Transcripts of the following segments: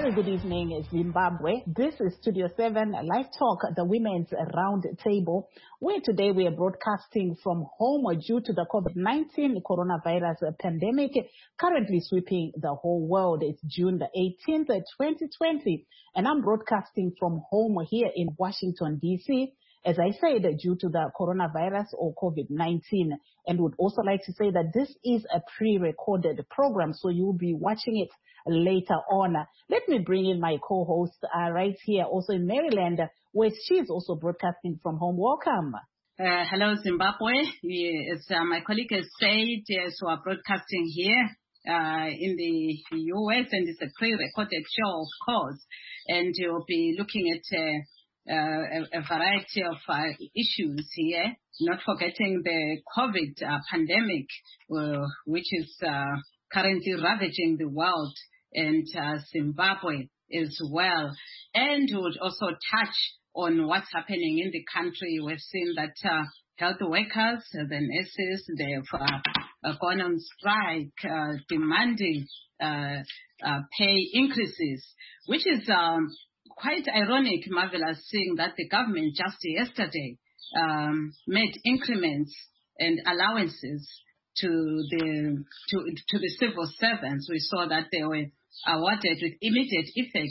very good evening, Zimbabwe. This is Studio 7 Live Talk, the Women's Round Table, where today we are broadcasting from home due to the COVID-19 coronavirus pandemic currently sweeping the whole world. It's June the 18th, 2020, and I'm broadcasting from home here in Washington, D.C., as I said, due to the coronavirus or COVID-19, and would also like to say that this is a pre-recorded program, so you will be watching it later on. Let me bring in my co-host right here, also in Maryland, where she's also broadcasting from home. Welcome. Hello, Zimbabwe. As my colleague has said, yes, we are broadcasting here in the U.S., and it's a pre-recorded show, of course, and you'll be looking at a variety of issues here, not forgetting the COVID pandemic, which is currently ravaging the world and Zimbabwe as well. And would also touch on what's happening in the country. We've seen that health workers, the nurses, they've gone on strike demanding pay increases, which is quite ironic, marvelous, seeing that the government just yesterday made increments and allowances to the civil servants. We saw that they were awarded with immediate effect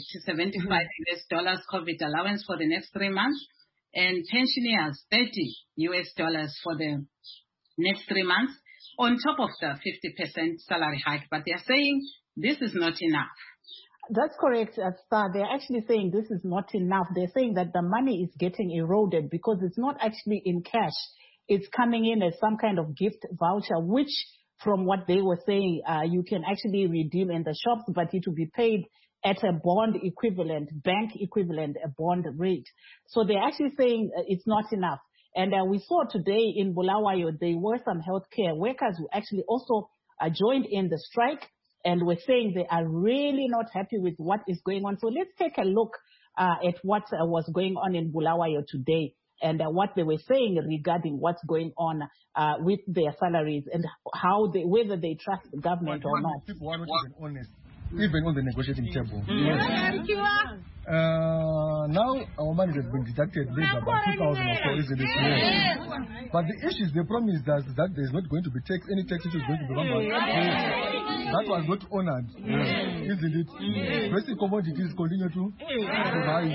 $75 COVID allowance for the next 3 months, and pensioners $30 for the next 3 months, on top of the 50% salary hike. But they are saying this is not enough. That's correct, Star. They're actually saying this is not enough. They're saying that the money is getting eroded because it's not actually in cash. It's coming in as some kind of gift voucher, which, from what they were saying, you can actually redeem in the shops, but it will be paid at a bond equivalent, bank equivalent, a bond rate. So they're actually saying it's not enough. And we saw today in Bulawayo, there were some healthcare workers who actually also joined in the strike, and we're saying they are really not happy with what is going on. So let's take a look at what was going on in Bulawayo today and what they were saying regarding what's going on with their salaries and how whether they trust the government or not. People are not even honest, even on the negotiating table. Now our money has been deducted maybe about 2,000 or so, isn't it? Yes. But the issue is, the problem is that there's not going to be any tax issue is going to be run. That was not honored, isn't it? Basic commodities continue to rise.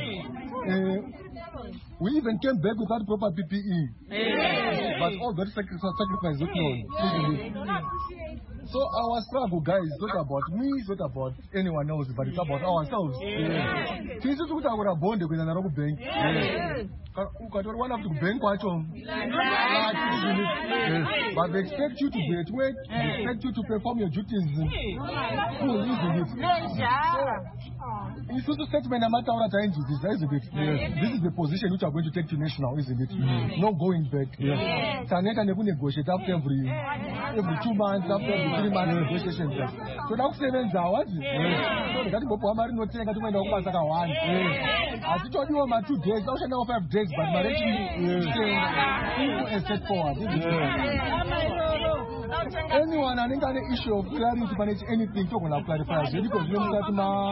We even came back without proper PPE. But all that sacrifice is not known, isn't it? So our struggle, guys, is not about me, it's not about anyone else, but it's about ourselves. Since you took our bond with another bank, one have to bank watch on. But they expect you to be at work, they expect you to perform your duties. Cool, isn't it? It's also statement no matter what time it is, isn't it? This is the position which are going to take to national, isn't it? No going back. Taneta never negotiate after every 2 months, after every 3 months negotiation. So now 7 hours. So they got to go for a no take at when the office are one. I told you about 2 days, I now 5 days, but my rating is set forward. Anyone and any issue of clarity to manage anything, talk about clarify because you know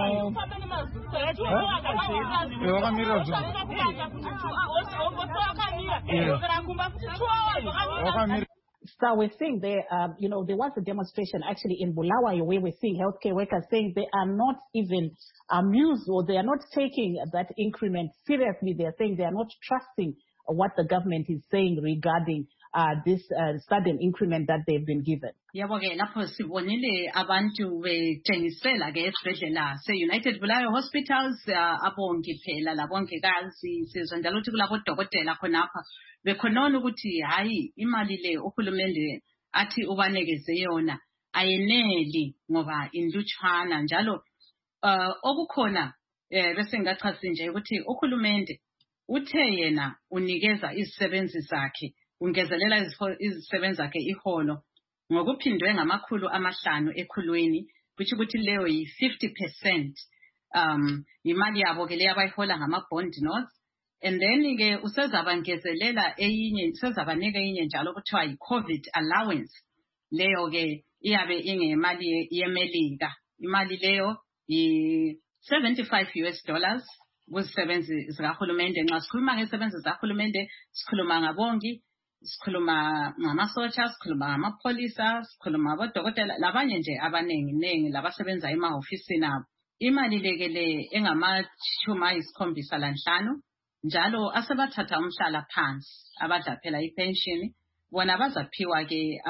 So we're seeing there, there was a demonstration actually in Bulawayo where we're seeing healthcare workers saying they are not even amused or they are not taking that increment seriously. They're saying they are not trusting what the government is saying regarding this sudden increment that they've been given. Yabo-ke lapho sibonile abantu bethengisela ke esibhedlela se-United Bulawayo Hospitals, abongi phela labongikazi, sizwa njalo ukuthi kulabodokotela khonapha bekhonona ukuthi hayi imali le uhulumende athi ubanekeze yona ayeneli ngoba indlutshwana njalo okukhona bese ngachasi nje ukuthi uhulumende uthe yena unikeza izisebenzi zakhe ungezelela izisebenzi zakhe iholo ngokuphindwe ngamakhulu amahlanu ekhulwini, kuthi ukuthi leyo yi-50% imali yabo ke leyo abayihola ngama-bond notes, and then ke usezabangezelela eyinye, usezabanika eyinye njalo kuthiwa yi-COVID allowance. Leyo ke iyabe ingemali yemelika, imali leyo $75 kuzisebenzi zikahulumende. Nxa sikhuluma ngezisebenzi zikahulumende, sikhuluma ngabongi, sikhuluma ngamasotsha, sikhuluma ngamapholisa, sikhuluma ngabodokotela, labanye nje abanengi labasebenza emahofisini abo. Imali lekele engama-75 njalo asebathatha umhlala phansi abadla phela ipension, bona bazaphiwa ke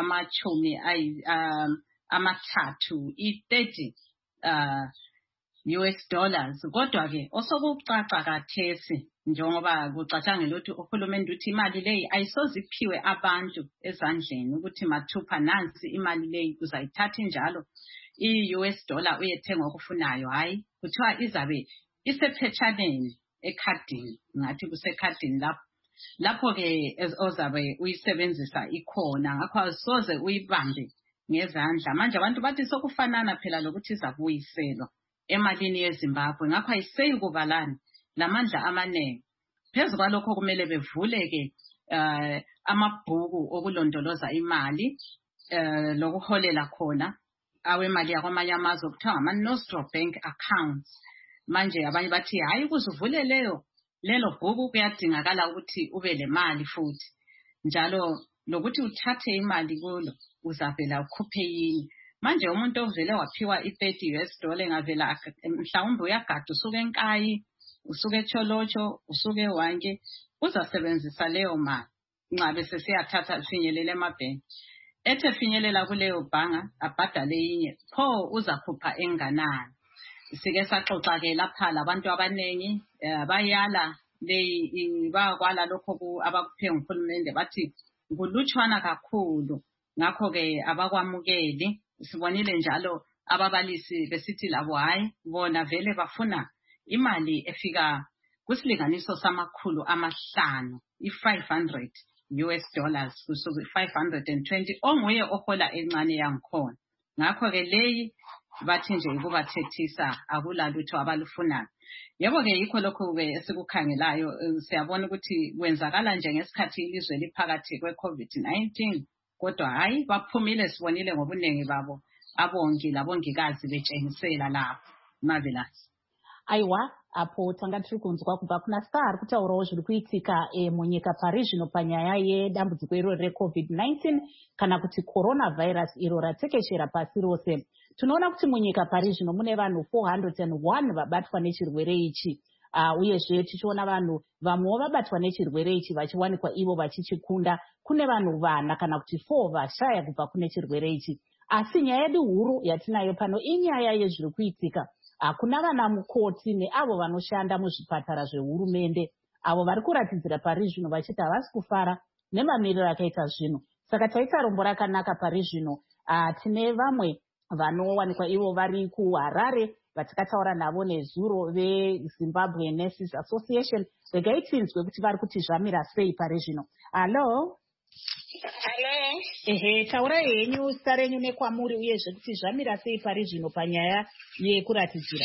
$30 US. Kodwa ke osokucaca kathesi njengoba kucatshangela ukuthi uhulumende uthi imali leyi ayisoze iphiwe abantu ezandleni ukuthi mathupha nansi imali leyi uzayithatha njalo i-US uyethenga okufunayo. Hayi, kuthiwa izabe isephetshaneni ekhadini, ngathi kusekhadini lapho ke ozabe uyisebenzisa ikhona. Ngakho asoze uyibambe ngezandla. Manje abantu bathi sokufanana phela lokuthi izabuyiselwa emalini yeZimbabwe. Ngakho ayiseyi kubalani lamandla amanengi. Phezu kwalokho kumele bevule ke amabhuku okulondoloza imali lokuholela khona awemali yakwamanye amazwe okuthiwa ngama-Nostro Bank accounts. Manje abanye bathi hayi ukuzuvule lelo bhuku kuyadingakala ukuthi ube lemali futhi njalo lokuthi uthathe imali kulo uzavela ukhuphe yini. Manje umuntu ovele waphiwa $30 engavela mhlawumbe uyagada usuke eNkayi, usuke eCholotsho, usuke eWanke, uzasebenzisa leyo mali nxa bese siyathatha finyelela emabhenki. Ethe finyelela kuleyo bhanga abhadale inye, pho uzakhupha enganani. Sike saxoxa ke lapha labantu abanengi bayala bayakwala lokho abakuphe nguhulumende bathi kulutshwana kakhulu. Ngakho ke abakwamukeli. Sibonile njalo ababalisi besithi labo hayi bona vele bafuna imali efika kusilinganiso $500, $500 kusuka $520 onguye ohola encane yangikhona. Ngakho ke leyi bathi nje ukubathethisa akulalutho abalufunayo. Yebo ke yikho lokho ke esikukhangelayo. Siyabona ukuthi kwenzakala nje ngesikhathi ilizwe liphakathi kwe-COVID-19. Kodwa hayi baphumile, sibonile ngobunengi babo abongi labongikazi betshengisela lapho Marvelous. Aiwa, apo tanga tiri kunzwa kubva kuna Star ari kutaurawo zviri kuitika munyika pari zvino panyaya yedambudziko iroro reCovid-19 kana kuti coronavirus iro ratekeshera pasi rose. Tunoona kuti munyika pari zvino mune vanhu 401 vabatwa nechirwere ichi. Uyezve tichiona vanhu vamwewo vabatwa nechirwere ichi vachiwanikwa ivo vachichikunda. Kune vanhu 4 kana kuti 4 vashaya kubva kune chirwere ichi. Asi nyaya yedu huru yatinayo pano inyaya yezviri kuitika. Kuna vana mukoti neavo vanoshanda muzvipatara zvehurumende avo vari kuratidzira pari zvino vachiti havasi kufara nemamiriro akaita zvino. Saka taita rombo rakanaka pari zvino. Tine vamwe vanowanikwa ivo vari kuHarare vatikataura navo nezuro veZimbabwe Nurses Association. Regai tinzwe kuti vari kuti zvamira sei pari zvino. Hello. Taurai henyu zita renyu nekwamuri uyezve kuti zvamira sei pari zvino panyaya yekuratidzira.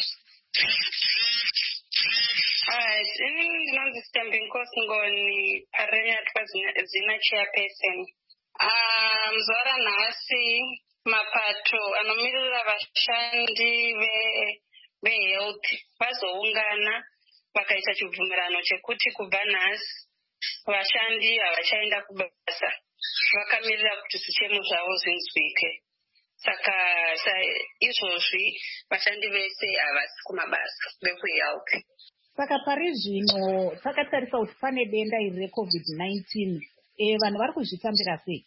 Ndinonzi Stembinkosi Ngoni Parenyatwa zina chairperson. Zuva ranhasi mapato anomirira vashandi vehealth vazoungana vakaita chibvumirano chekuti kubva nhasi vashandi havachaenda kubasa. Vakamirira kuti zvichemo zvavo zvinzwike. Saka izvozvi vashandi vese havasi kumabasa vekuhealth. Saka pari zvino takatarisa kuti pane denda iri reCovid-19. Vanhu vari kuzvitambira sei?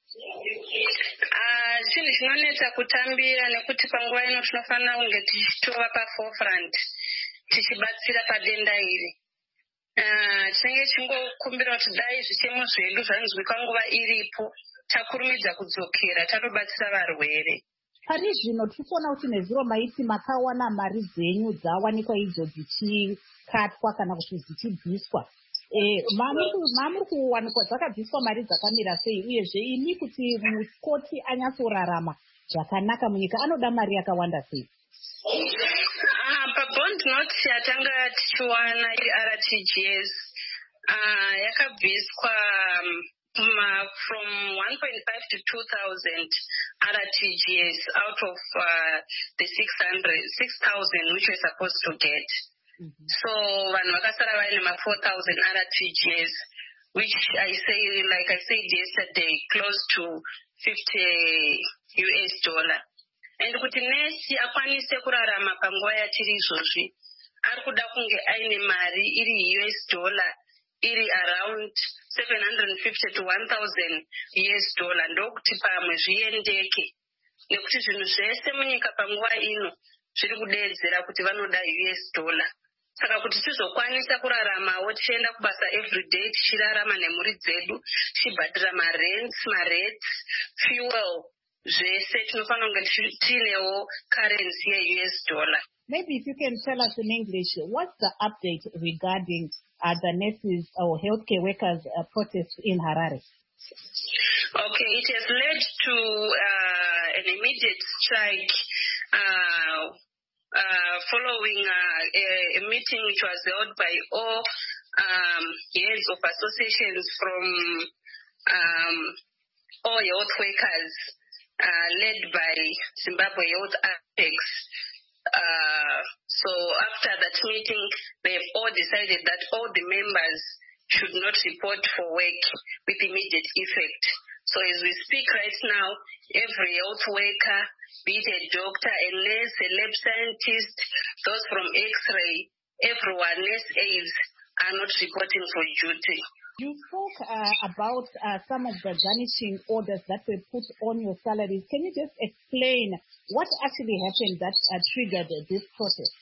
Chinhu chinonetsa kutambira nekuti panguva ino tinofanira kunge tichitova paforefront tichibatsira padenda iri. Tinenge chingokumbira kuti dai zvichemo zvedu zvanzwika nguva iripo takurumidza kudzokera tatobatsira varwere. Pari zvino tiri kuona kuti nezuro maiti makawana mari dzenyu dzawanikwa idzo dzichikatwa kana kuti dzichibviswa. Mamuri kuwanikwa dzakabviswa mari dzakamira sei uyezve imi kuti mukoti anyatsorarama zvakanaka munyika anoda mari yakawanda sei? Pabond note yatanga tichiwana RTGS yakabviswa from 1.5 to 2,000 RTGS out of the 6,000 which we're supposed to get. So vanhu vakasara vaine ma 4,000 RTGS, which like I said yesterday, close to $50. And kuti nesi akwanise kurarama panguva yatiri izvozvi, ari kuda kunge aine mari iri $, iri around 750 to 1,000 $. Ndokuti pamwe zviendeke, nekuti zvinhu zvese munyika panguva ino zviri kudeedzera kuti vanoda $. Saka kuti tizokwanisa kuraramawo tichienda kubasa everyday, tichirarama nemhuri dzedu, tichibhadhira marents, fuel, zvese tinofanira kunge tiinewo currency ye$. Maybe if you can tell us in English, what's the update regarding the nurses or healthcare workers protest in Harare? Okay, it has led to an immediate strike following a meeting which was held by all heads of associations from all health workers, led by Zimbabwe Health Apex. So after that meeting, they've all decided that all the members should not report for work with immediate effect. So as we speak right now, every health worker, be it a doctor, a nurse, a lab scientist, those from X-ray, everyone, nurse aides, are not reporting for duty. You spoke about some of the garnishing orders that were put on your salaries. Can you just explain what actually happened that triggered this protest?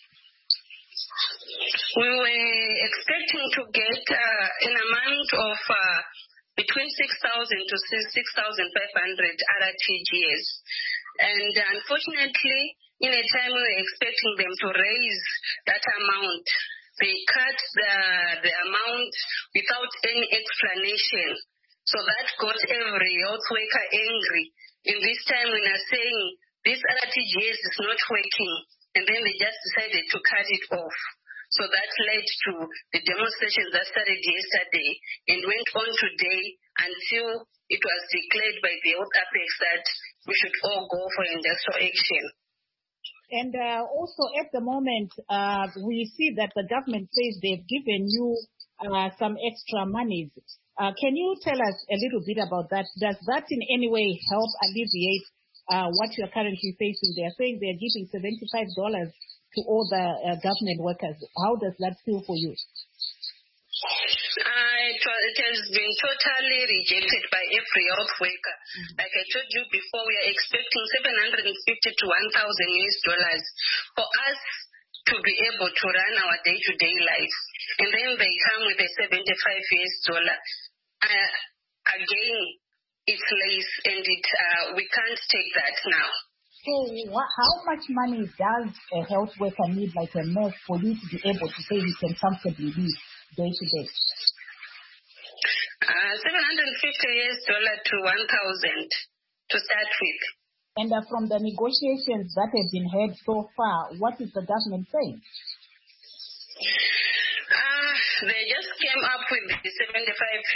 We were expecting to get an amount of between 6,000 to 6,500 RTGS. And unfortunately, in a time we were expecting them to raise that amount, they cut the amount without any explanation. So that got every health worker angry. In this time when they're saying this RTGS is not working, and then they just decided to cut it off. So that led to the demonstrations that started yesterday and went on today until it was declared by the Health Apex that we should all go for industrial action. And also at the moment, we see that the government says they've given you some extra monies. Can you tell us a little bit about that? Does that in any way help alleviate what you're currently facing? They're saying they're giving $75 to all the government workers. How does that feel for you? It has been totally rejected by every health worker. Like I told you before, we are expecting $750 to $1,000 for us to be able to run our day-to-day lives. And then they come with a $75. Again, it's less, and we can't take that now. So how much money does a health worker need, like a nurse, for you to be able to say you can comfortably live day to day? $750 to $1,000 to start with. And from the negotiations that have been had so far, what is the government saying? They just came up with the $75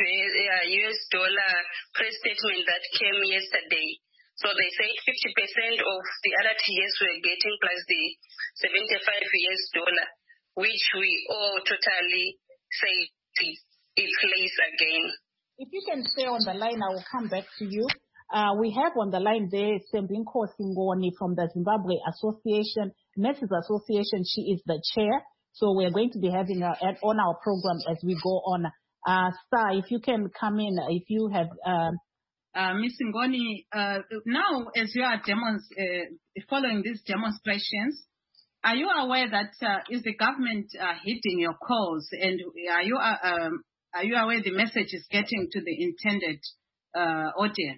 press statement that came yesterday. So they said 50% of the RTGS we're getting plus the $75, which we all totally say it's less again. If you can stay on the line, I will come back to you. We have on the line there Sembinko Singoni from the Zimbabwe Association, Nurses Association. She is the chair. So we're going to be having her on our program as we go on. Star, if you can come in, if you have... Ms. Ngoni, now as you are following these demonstrations, are you aware that is the government hitting your calls, and are you aware the message is getting to the intended audience?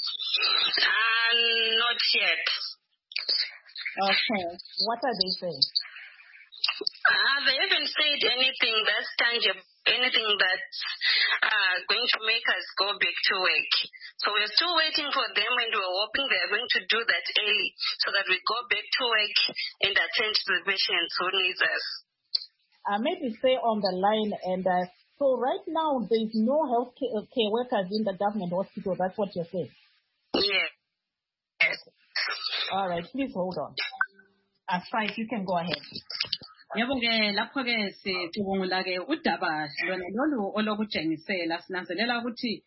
Not yet. Okay. What are they saying? They haven't said anything that's tangible, anything that's going to make us go back to work. So we're still waiting for them, and we're hoping they're going to do that early so that we go back to work and attend to the patients who need us. Maybe stay on the line. And so right now, there's no health care workers in the government hospital. That's what you're saying? Yes. All right, please hold on. Aside, you can go ahead. Yebo ke lapho ke sicubungula ke udaba lona lolu olokutshengisela sinanzelela ukuthi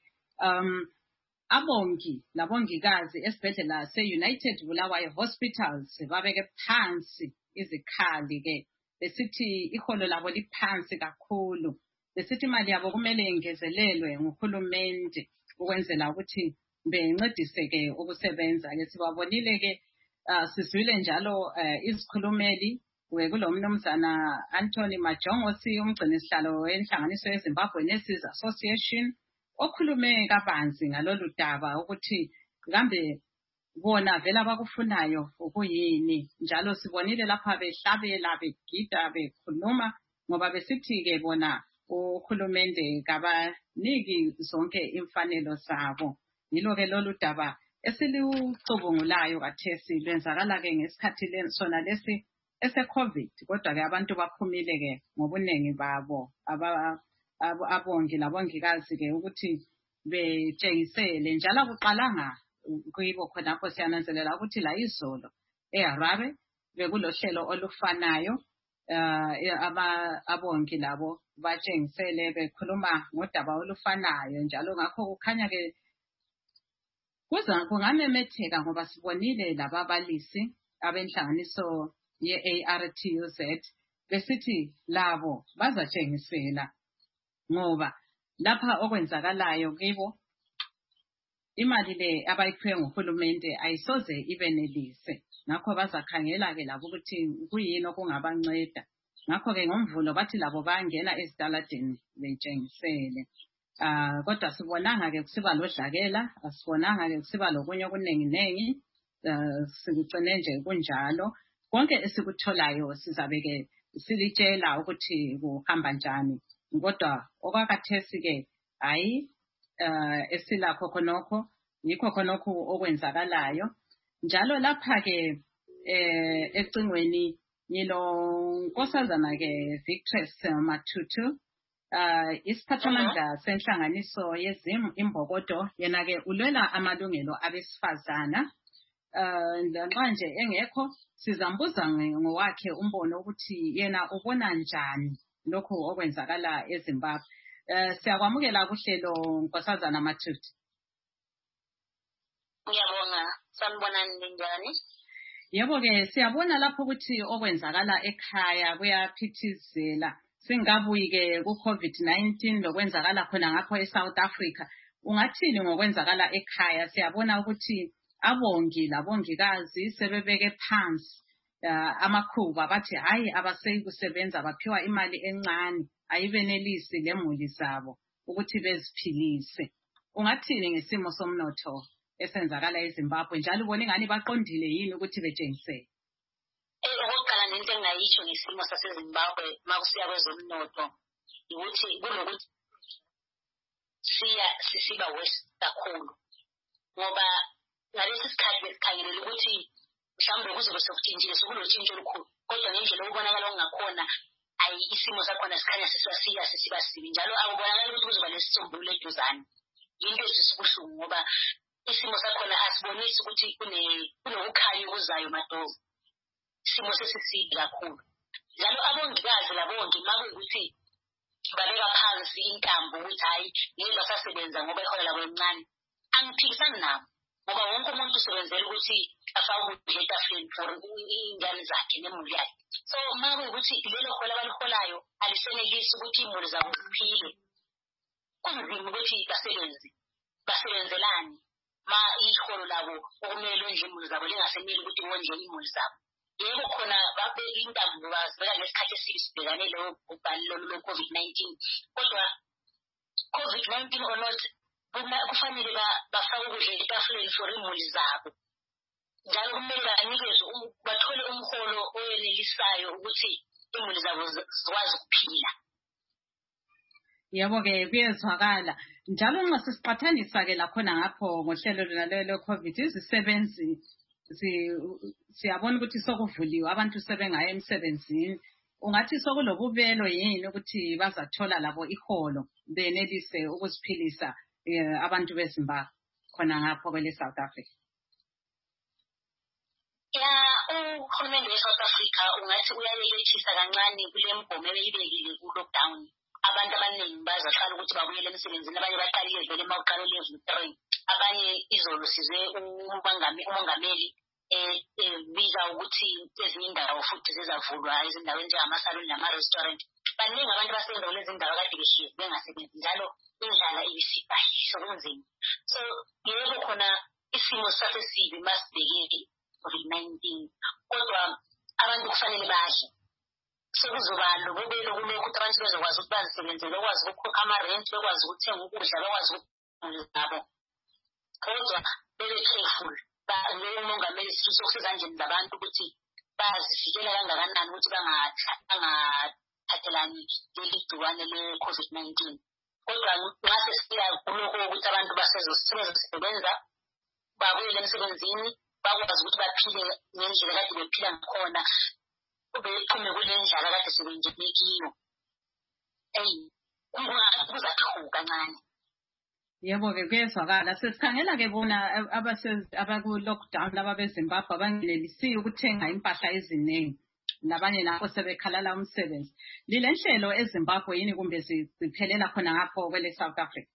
abongi labongikazi esibhedlela se-United Bulawayo Hospitals babeke phansi izikhali ke besithi iholo labo liphansi kakhulu besithi imali yabo kumele ingezelelwe nguhulumende ukwenzela ukuthi bencedise ke ukusebenza ke sibabonile ke sizwile njalo izikhulumeli kulomnumzana Anthony Majongosi umgcinisihlalo wenhlanganiso yeZimbabwe Nurses Association okhulume kabanzi ngalolu daba ukuthi kambe bona vela bakufunayo ukuyini njalo sibonile lapha behlabela begida bekhuluma ngoba besithi ke bona uhulumende kabaniki zonke imfanelo zabo yilo ke lolu daba esilucubungulayo kathesi lwenzakala ke ngesikhathi sona lesi ese-COVID kodwa ke abantu baphumile ke ngobuningi babo abongi labongikazi ke ukuthi betshengisele njalo akuqalanga kuyibo khonapho siyananzelela ukuthi la izolo eHarare bekulohlelo olufanayo abongi labo batshengisele bekhuluma ngodaba olufanayo njalo ngakho kukhanya ke kungamemetheka ngoba sibonile lababalisi abenhlanganiso ye-ARTUZ besithi labo bazatshengisela ngoba lapha okwenzakalayo kibo imali le abayiphiwe nguhulumende ayisoze ibenelise ngakho bazakhangela ke labo ukuthi kuyini okungabanceda ngakho ke ngomvulo bathi labo bayangena ezitaladeni betshengisele kodwa sibonanga ke kusiba lodlakela asibonanga ke kusiba lokunye okuningi sikugcine nje kunjalo konke esikutholayo sizabe ke silitshela ukuthi kuhamba njani kodwa okwakathesi ke hayi esilakho khonokho yikho khonokho okwenzakalayo njalo lapha ke ecingweni yilo nkosazana ke Victress Matutu isiphathamandla senhlanganiso yezim imbokodo yena ke ulwela amalungelo abesifazana manje engekho sizambuza ngowakhe umbono ukuthi yena ubona njani lokho okwenzakala eZimbabwe siyakwamukela kuhlelo nkosazana Matutu. Ngiyabonga sanibonani njani? Yebo ke siyabona lapho ukuthi okwenzakala ekhaya kuyaphithizela singabuyi ke ku-COVID-19 lokwenzakala khona ngapho eSouth Africa ungathini ngokwenzakala ekhaya siyabona ukuthi abongi labongikazi sebebeke phansi amakhuba bathi hayi abaseyi kusebenza baphiwa imali encane ayibenelisi lemuli zabo ukuthi beziphilise ungathini ngesimo somnotho esenzakala eZimbabwe njalo ubona ingani baqondile yini ukuthi betshengise okokuqala nento engayitsho ngesimo saseZimbabwe makusiya kwezomnotho ukuthi kunokuthi siba worse kakhulu ngoba ngalesi sikhathi besikhangelela ukuthi mhlawumbe kuzobe sekutshintshile sekulotshintsho olukhulu kodwa ngendlela okubonakala okungakhona ayi isimo sakhona sikhanya sisiba sibi njalo akubonakali ukuthi kuzoba lesisombululo eduzane yinto ezisubuhlungu ngoba isimo sakhona asibonisi ukuthi kunokukhanya okuzayo madovu isimo sesisibi kakhulu njalo abongikazi labongi makuyukuthi babeka phansi inkambo ukuthi hayi ngeke basasebenza ngoba ihola labo encane angiphikisani nabo ngoba wonke umuntu usebenzela ukuthi afake ukudla etafuleni for ingane zakhe nemuli yakhe so makuyukuthi lelo hola abaliholayo alisenelisi ukuthi imuli zabo ziphile kunzima ukuthi basebenzelani ma iholo labo okumele nje imuli zabo lingaseneli ukuthi wondle imuli zabo yebo khona babeka intambo bazibeka ngesikhathi esibhekane lobhalelo lwe-COVID-19 kodwa COVID-19 or not kufanele bafake ukudla etafuleni for imuli zabo njalo kumele bathole umholo oyenelisayo ukuthi imuli zabo zikwazi ukuphila. Yebo ke kuyezwakala njalo nxa sisiqathanisa ke lakhona ngapho ngohlelo lalo COVID izisebenzi siyabona ukuthi sokuvuliwe abantu sebengaya emsebenzini ungathi sokulobubelo yini ukuthi bazathola labo iholo benelise ukuziphilisa abantu beZimbabwe khona ngapho kwele South Africa. uhulumende we-South Africa ungathi uyayelethisa kancane kule mgomo ebeyibekile ku-lockdown. Abantu abaningi bazaqala ukuthi babuyele emsebenzini, abanye baqalile vele mawuqala level 3. Abanye izolo sizwe umongameli biza ukuthi ezinye indawo futhi zizavulwa ezindaweni njengamasaluni nama-restaurant. Baningi abantu basebenza kulezi ndawo kade behlezi bengasebenzi, njalo indlala ibisipha sokunzima. So yebo khona isimo sasesibi masibheke COVID-19, kodwa abantu kufanele badle. Sekuzoba lobubelo kulokhu ukuthi abantu bezokwazi ukuthi bazisebenzele, bekwazi ukukhokha ama-rent, bekwazi ukuthenga ukudla, bekwazi ukuzabo. Kodwa bebe careful. Umongameli sifisa ukusezandleni zabantu ukuthi bazivikela kangakanani ukuthi bangathathelani leli gciwane le-COVID-19. Kodwa ngase siya kulokho ukuthi abantu basezosebenza, babuyele emsebenzini, bakwazi ukuthi baphile ngendlela kade bephila ngakhona, bephume kule ndlala kade sebengene kiyo. Kuzaqhuba kancane. Yebo-ke kuyezwakala. Sesikhangela-ke bona abaku-lockdown ababeZimbabwe abangenelisiyo ukuthenga impahla eziningi, nabanye lapho sebekhalala umsebenzi. Lile nhlelo eZimbabwe yini kumbe ziphelela khona ngapho kwele South Africa?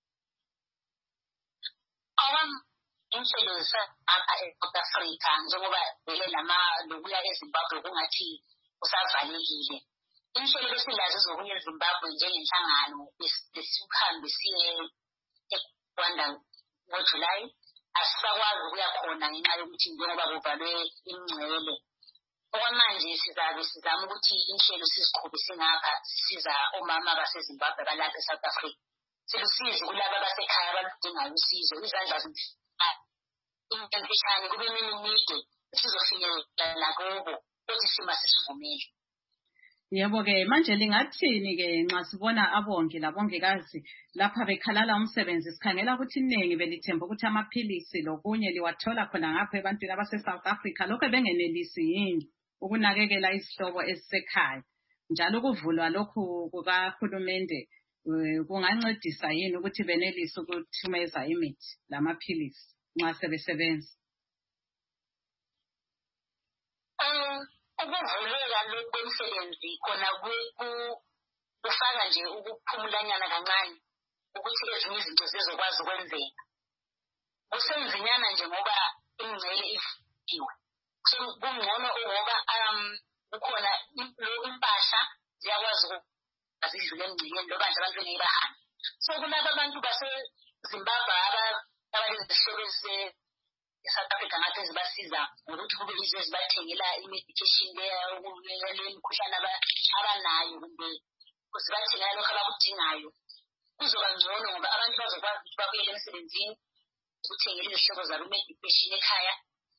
Inhlelo apha eSouth Africa njengoba vele lokuya eZimbabwe kungathi usavalekile. Inhlelo besilazi zokuya eZimbabwe njengenhlangano besikuhambe siye eRwanda ngoJulayi, asisakwazi ukuya khona ngenxa yokuthi njengoba kuvalwe imingcele. Okwamanje sizama ukuthi inhlelo siziqhubise ngapha, sisiza omama baseZimbabwe balapha eSouth Africa. Silusizi kulabo abasekhaya abadingayo usizo, izandla imfishane kube imide sizofinyelela kubo ukuthi sima sisivumele. Yebo-ke manje lingathini-ke nxa sibona abongi labongikazi lapha bekhalala umsebenzi, sikhangela ukuthi iningi belithemba ukuthi amaphilisi lokunye liwathola khona ngapho ebantwini abase-South Africa, lokho bengenelisi yini ukunakekela isihlobo esisekhaya, njalo ukuvulwa lokhu kukahulumende kungancedisa yini ukuthi benelise ukuthumeza imithi lamaphilisi nxa sebesebenza? Ukuvuleka lokhu kwemisebenzi khona kufaka nje ukuphumulanyana kancane ukuthi ezinye izinto zizokwazi ukwenzeka. Kusenzinyana nje ngoba imingcele iviwe. So kungcono ngoba kukhona impahla ziyakwazi ukuzidlula emingceleni loba nje abantu bengeke bahambe. So kulabo abantu baseZimbabwe abalezihlobo South Africa ngathi zibasiza ngokuthi kube yizo ezibathengela i-medication lemikhuhlane abanayo, kumbe zibathengela lokho abakudingayo. Kuzoba ngcono ngoba abantu bazokwazi ukuthi babuyele emsebenzini ukuthengela izihlobo zabo i-medication ekhaya.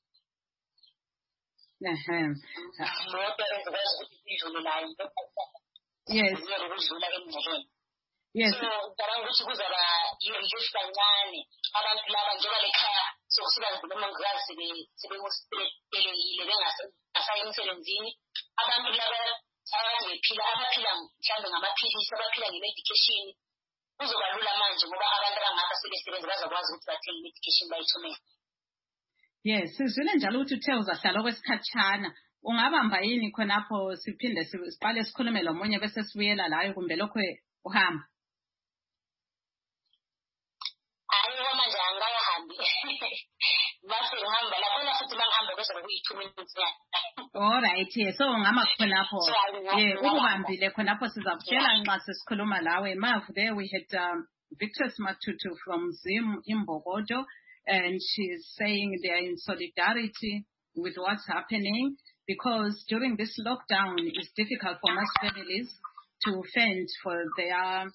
Moto ezikwazi ukuthi zidlulelayo. Yes. Ukudlula emingceleni. Yes. So ngicabanga ukuthi kuzaba yi-relief kancane abantu laba njengoba lekhaya sokusebenza nomongikazi sebelekile bengasayi emsebenzini. Abantu laba abaphila mhlawumbe ngamaphilisi, abaphila nge-medication, kuzoba lula manje ngoba abantu abangapha sebesebenza bazokwazi ukuthi bathenge i-medication bayithumele. Yes, sizwile njalo ukuthi uthe uzahlala okwesikhatshana. Ungabamba yini khonapho siphinde siqale sikhulume lomunye bese sibuyela layo kumbe lokho uhamba? Manje angikahambi. Base ngihamba lapho futhi mangihamba bese kuyi-2 minutes nyana. All right, yes. So ngama khonapho. Ukubambile khonapho sizakutshela nxa sesikhuluma lawe. Mav, there we had Victus Matutu from Zim in Bogodo, and she's saying they are in solidarity with what's happening because during this lockdown it's difficult for most families to fend for their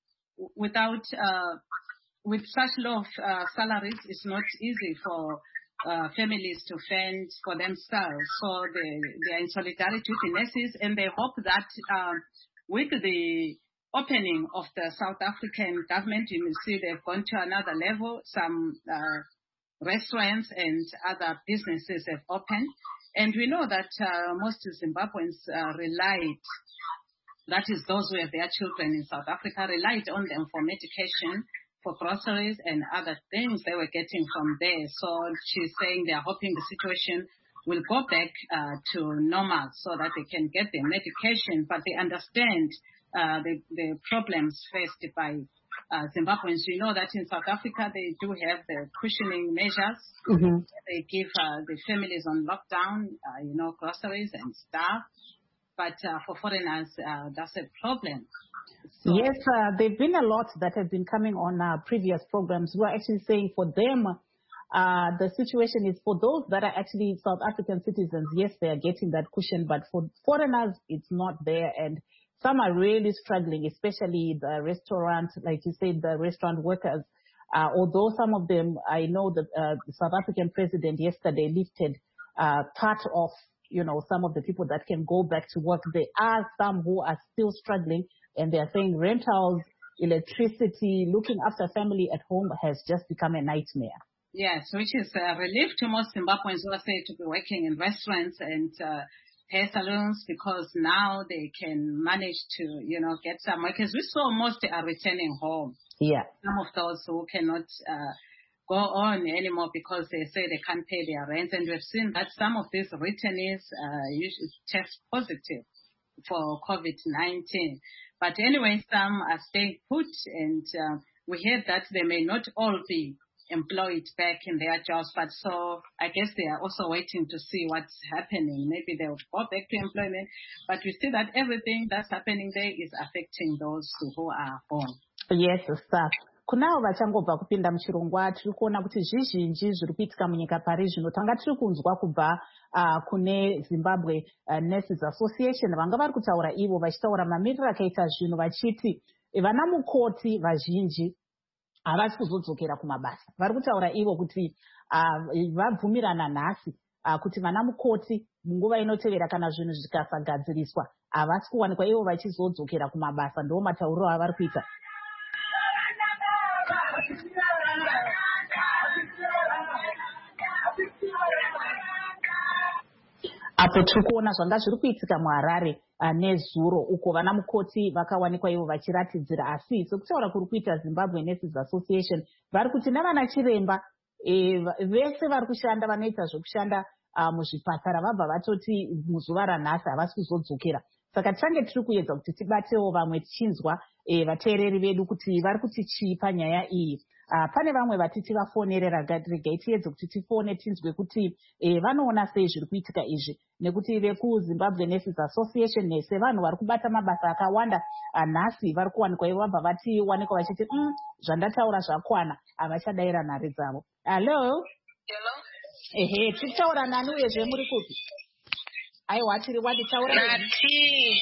with such low salaries. It's not easy for families to fend for themselves. So they are in solidarity with the nurses, and they hope that with the opening of the South African government, you will see they've gone to another level. Some restaurants and other businesses have opened. And we know that most Zimbabweans relied, that is those who have their children in South Africa, relied on them for medication, for groceries and other things they were getting from there. So she's saying they're hoping the situation will go back to normal so that they can get their medication, but they understand the problems faced by Zimbabweans. You know that in South Africa they do have the cushioning measures. Mm-hmm. They give the families on lockdown, groceries and stuff. But for foreigners, that's a problem. So, yes, there have been a lot that have been coming on previous programs. We're actually saying for them, the situation is for those that are actually South African citizens, yes, they are getting that cushion, but for foreigners, it's not there. And some are really struggling, especially the restaurant, like you said, the restaurant workers. Although some of them, I know that the South African president yesterday lifted part of, some of the people that can go back to work. There are some who are still struggling, and they are saying rentals, electricity, looking after family at home has just become a nightmare. Yes, which is a relief to most Zimbabweans who are said to be working in restaurants and hair salons, because now they can manage to, get some workers. We saw most are returning home. Yeah. Some of those who cannot go on anymore because they say they can't pay their rent. And we've seen that some of these returnees usually test positive for COVID-19. But anyway, some are staying put, and we heard that they may not all be employed back in their jobs, but so I guess they are also waiting to see what's happening. Maybe they'll go back to employment, but we see that everything that's happening there is affecting those who are home. Yes, sir. Kunao vachangobva kupinda muchirongwa tiri kuona kuti zvizhinji zviri kuitika munyika pari zvino. Tanga tiri kunzwa kubva kune Zimbabwe Nurses Association, vanga vari kutaura ivo vachitaura mamiriro akaita zvinhu vachiti vana mukoti vazhinji havasi kuzodzokera kumabasa. Vari kutaura ivo kuti vabvumirana nhasi kuti vana mukoti munguva inotevera kana zvinhu zvikasagadziriswa havasi kuwanikwa ivo vachizodzokera kumabasa. Ndo matauriro avari kuita. Apo tiri kuona zvanga zviri kuitika muHarare nezuro, uko vana mukoti vakawanikwa ivo vachiratidzira. Asi sekutaura kuri kuita Zimbabwe Nurses Association, vari kuti navana chiremba vese vari kushanda, vanoita zvokushanda muzvipatara, vabva vatoti muzuva ranhasi havasi kuzodzokera. Saka tichange tiri kuedza kuti tibatewo vamwe tichinzwa vateereri vedu kuti vari kuti chii panyaya iyi. Pane vamwe vatiti vafonerera, regai tiedze kuti tifone tinzwe kuti vanoona sei zviri kuitika izvi, nekuti vekuZimbabwe Nurses Association nese vanhu vari kubata mabasa akawanda nhasi vari kuwanikwa ivo vabva vatiwanikwa vachiti zvandataura zvakwana, havachadayira nhare dzavo. Hello? Hello? Ehe, tiri kutaura nani uyezve muri kupi? Aiwa, tiri wati taura nati.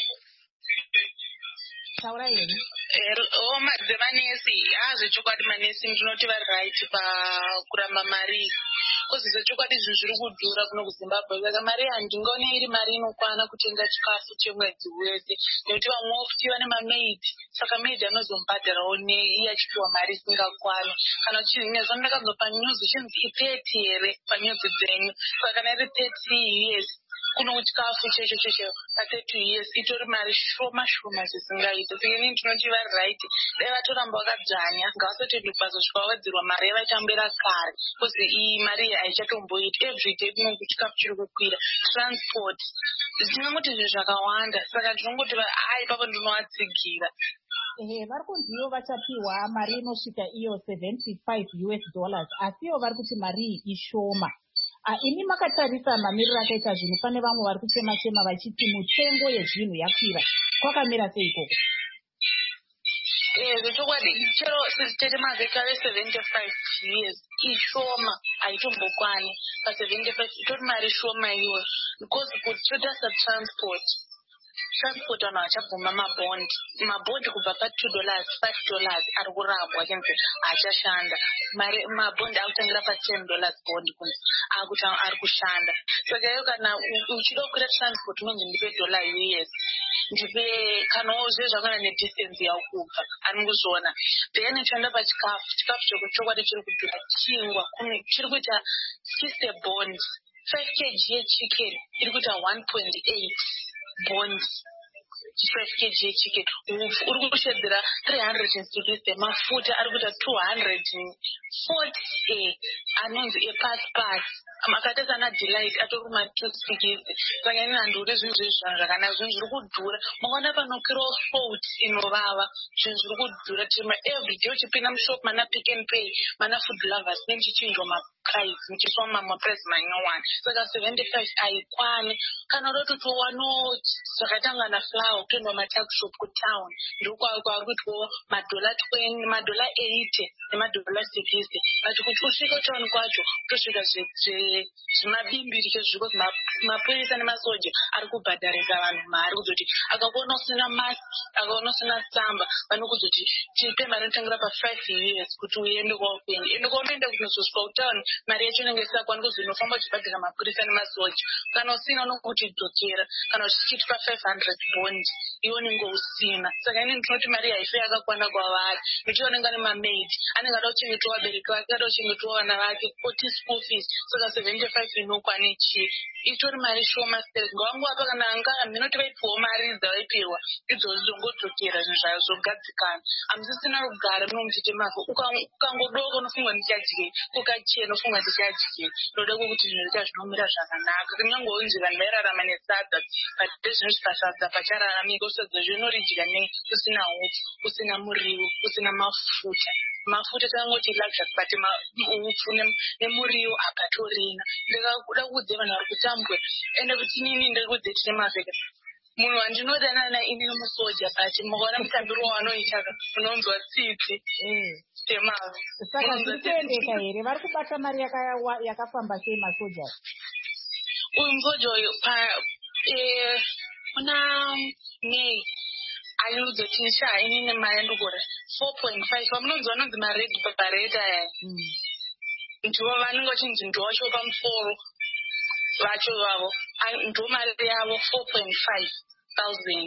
Taura yeni? Madzemanesi zvechokwadi manesi ndinoti vari right pakuramba mari, kozi zvechokwadi izvi zviri kudhura kuno kuZimbabwe. Saka mari handingaone iri mari inokwana kutenga chikafu chemwedzi wese, nekuti vamwe vakuti vane mamaidi, saka maidi anozomubhadharawo iye achipiwa mari isingakwani. Kana nezvandakazwa nyuzi chinzi ipeti here panyuzi dzenyu, saka kana iri 30 years kuno chikafu checho pa30 years itori mari shoma zvisingaite. Saka inini ndinoti vari right, dai vatoramba vakadzvanya, ngavasatoende kubvazosvika vawedzerwa mari yavachambera kare, kozi iyi mari iyi haichatomboiti. Everyday kuno chikafu chiri kukwira, transport, ndinongoti zvinhu zvakawanda. Saka ndinongoti ipapo ndinovatsigira. Vari kunziwo vachapiwa mari inosvika iyo $75, asi ivo vari kuti mari iyi ishoma. Ini makatarisa mamiriro akaita zvinhu, pane vamwe vari kuchema vachiti mitengo yezvinhu yakwira. Kwakamira sei ikoko? Zvechokwadi chero sisitete mazita ve75 years ishoma, haitombokwani. Pa75 itori mari shoma iwe, because kuti totasa transport vanhu vachabvuma mabhondi kubva pa$2 $5 ari kurabwa, kenzi haachashanda. Mabhondi akutangira pa$10 bondi kunzi akuti ari kushanda. Saka iyo kana uchida kukwira transport unonzi ndipe $US, ndipe kanawo zvezvakana nedistance yaukubva anongozviona. Then choenda pachikafu chokwadi chiri kudhura chingwa, chiri kuita 60 bond. 5 kg yechicken iri kuita 1.8 bond. 5 kg yechicken uri kushedzera 360. Mafuta ari kuita 240 anonzi epasi Amakati sana delight atori matrosfikisi. Saka ini handuri zvinhu zvezvana zvakanaka zvinhu zviri kudhura. Makaona panokiro fault inovava zvinhu zviri kudhura tima every day uchipinda mushop mana Pick n Pay mana Food Lovers nemuchichinjwa maprice muchiswa maprice manyowani. Saka 75 aikwani kana rototi zvakaitanga na flour kutoenda matax shop kutown ndiko kwari kutwa $20 $80 $60 but kuti usvike town kwacho tosvika zvimabimbiri kezviko mapurisa nemasoja ari kubhadharisa vanhu mari kuzoti akakuona usina mask akaona usina tsamba vanokuzoti tipe mari inotangira pa5 years kuti uende kwakuenda ende kwaunenda kunozosvika kutown mari yacho inenge isakwana kuzonofamba uchibhadhira mapurisa nemasoja kana usina unokuti dzokera kana uchichitwa 500 bond iwe unenge usina. Saka ini ndinoti mari haife yakakwana kwavari ndichionenga nemamaid anenge ada kuchengetwa vabereki vake ada kuchengetwa vana vake 40 school fees. Saka 75 inokwane chii itori mari shoma stere ngavanguvapa kana anga minoti vaipiwa mari dzavaipiwa idzozongodzokera zvinhu zvayo zvogadzikana hamusisina kugara muno muchite mavhu ukangodoko unofunga ndichadye ukachena unofunga ndichadye ndoda kuti zvinhu zvika zvinomira zvakanaka kunyange unzi vanhu vairarama nesadza but ndezvino zvipasadza pachararamika usadza zvinoridya usina uti usina muriwo usina mafuta tangoti luxury but upfu nemuriwo apatorina. Ndikakuda kuudze vanhu vari kutambwe ende kuti inini ndiri kudze tine mavheka munhu wandinodanana ini nomusoja but mukaona mutambiro wanoita unonzwa tsitsi temavhu. Saka zviri kuendeka here vari kubata mari yakafamba sei masoja? Uyu musoja uyu kuna May ainozoti inini mari ndikura 4.5 pamunonzi vanonzi maredi papareta aya ndivo vanenge vachinzi ndovacho pamusoro vacho vavo ndo mari yavo 4.5,000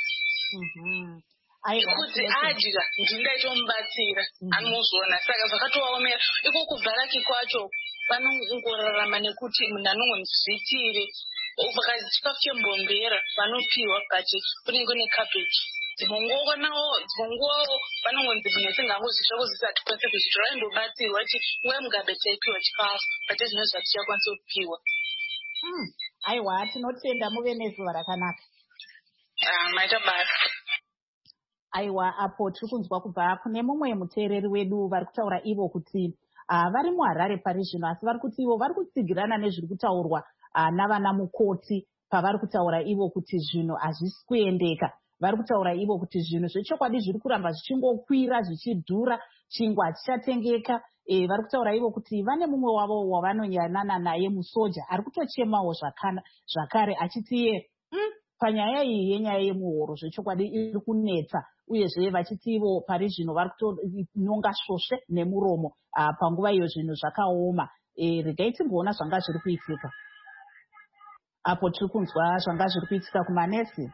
kuti adya ndindaitomubatsira anozona. Saka zvakatovaomera iko kubvaraki kwacho vanongorarama nekuti munhu anongonzvitire chikafu chembombera vanopiwa but kunenge kune cabbage dzimwe vanongonzi munhu singangozvisva kuzvisati kwanise kuzvitora aindobatsirwa kuti nguva mugabe taipiwa chikafu but zvino zvatichakwanisa kupiwa. Aiwa tinotenda muve nezuva rakanaka. Maita basa. Aiwa apo tiri kunzwa kubva kune mumwe muteereri wedu vari kutaura ivo kuti vari muHarare pari zvino asi vari kuti ivo vari kutsigirana nezviri kutaurwa navana mukoti pavari kutaura ivo kuti zvinhu hazvisi kuendeka. Vari kutaura ivo kuti zvinhu zvechokwadi zviri kuramba zvichingokwira zvichidhura chingwa hachichatengeka. Vari kutaura ivo kuti vane mumwe wavo wavanonyanana naye musoja ari kutochemawo zvakare achiti iye panyaya iyi yenyaya yemuhoro zvechokwadi iri kunetsa uyezve vachiti ivo pari zvino vari kutononga svosve nemuromo panguva iyo zvinhu zvakaoma. Regai timboona zvanga zviri kuitika apo tiri kunzwa zvanga zviri kuitika kumanesi.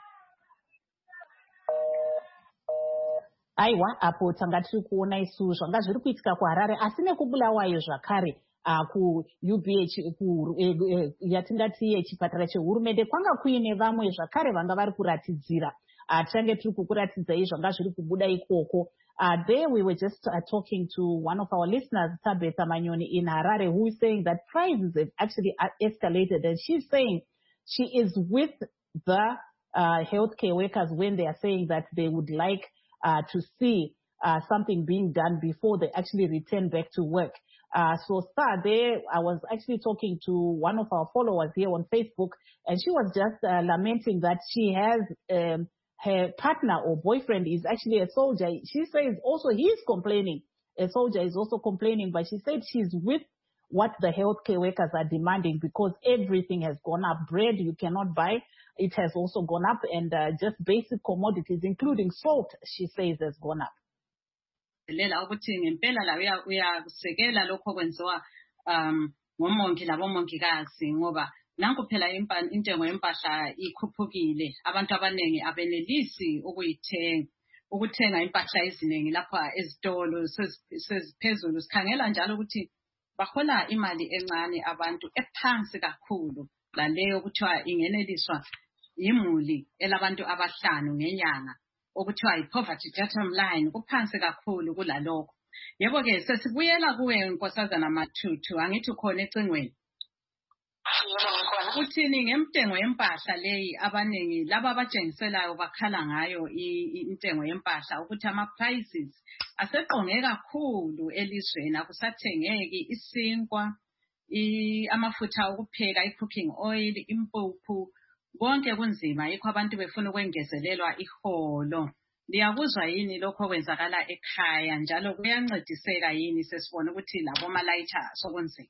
Aiwa apo tanga tiri kuona isu zvanga zviri kuitika kuHarare asi nekubulawayo zvakare kuUBH yatingati chipatara chehurumende kwanga kuine vamwe zvakare vanga vari kuratidzira. Tichange tiri kukuratidzai zvanga zviri kubuda ikoko. There we were just talking to one of our listeners, Tabetha Manyoni in Harare, who is saying that prices have actually escalated, and she's saying she is with the healthcare workers when they are saying that they would like to see something being done before they actually return back to work. So there, I was actually talking to one of our followers here on Facebook, and she was just lamenting that she has her partner or boyfriend is actually a soldier. She says also he's complaining. A soldier is also complaining, but she said she's with what the healthcare workers are demanding because everything has gone up. Bread you cannot buy. It has also gone up, and just basic commodities, including salt, she says, has gone up. Lela ukuthi ngempela la uyasekela lokho kwenziwa ngomongi labomongikazi ngoba nanku phela intengo yempahla ikhuphukile. Abantu abanengi abenelisi ukuthenga impahla eziningi lapha ezitolo seziphezulu. Sikhangela njalo ukuthi bahola imali encane abantu ephansi kakhulu laleyo kuthiwa ingeneliswa imuli elabantu abahlanu ngenyanga okuthiwa yi-poverty datum line kuphansi kakhulu kulalokho. Yebo ke sesibuyela kuwe Nkosazana Mathuthu angithi khona ecingweni. Uthini ngemtengo yempahla leyi abaningi laba abatshengiselayo bakhala ngayo intengo yempahla ukuthi ama-prices aseqonge kakhulu elizweni, akusathengeki isinkwa, amafutha okupheka, i-cooking oil, impuphu, konke kunzima, yikho abantu befuna ukwengezelelwa iholo. Liyakuzwa yini lokho kwenzakala ekhaya njalo kuyancediseka yini sesibona ukuthi labo malayitha sokunzima?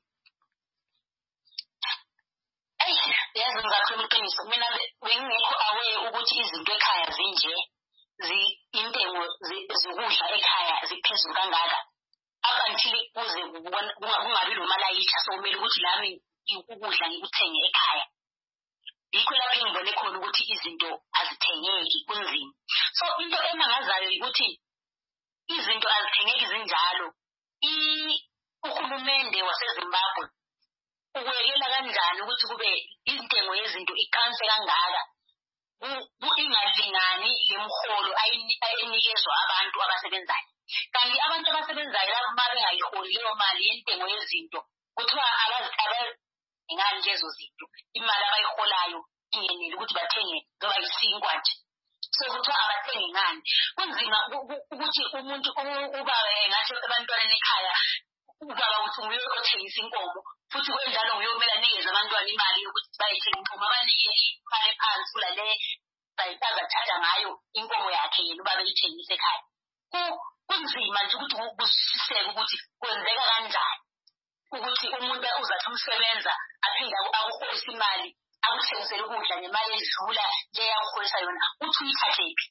Yazi ngizakhuluma iqiniso, mina bengingekho aware ukuthi izinto ekhaya zinje, intengo zokudla ekhaya ziphezulu kangaka. Up until kuze kungabi nomalayitha, so kumele ukuthi lami ukudla ngikuthenge ekhaya. Yikho lapho engibone khona ukuthi izinto azithengeki, kunzima. So into emangazayo ukuthi izinto azithengeki zinjalo. Uhulumende waseZimbabwe ukwekela kanjani ukuthi kube intengo yezinto iqanse kangaka, ingalingani lemiholo ayinikezwa abantu abasebenzayo. Kanti abantu abasebenzayo labo bengayiholi leyo mali yentengo yezinto, kuthiwa ingani lezo zinto, imali abayiholayo ingeneli ukuthi bathenge ngoba isinkwa nje. So kuthiwa abathengi ngani. Kunzima ukuthi umuntu ubaba engathi abantwana ekhaya, ubaba uthi nguye othengisa inkomo, futhi kwenjalo nguye omele anikeze abantwana imali yokuthi bayithenga inkomo, abanike imali ephansi kulale azathatha ngayo inkomo yakhe yena ubaba eyithengisa ekhaya. Kunzima nje ukuthi kusiseke ukuthi kwenzeka kanjani ukuthi umuntu uzathi umsebenza aphinde akuholisa imali, akuthengisele ukudla ngemali edlula le yakuholisa yona, uthi uyithathephi?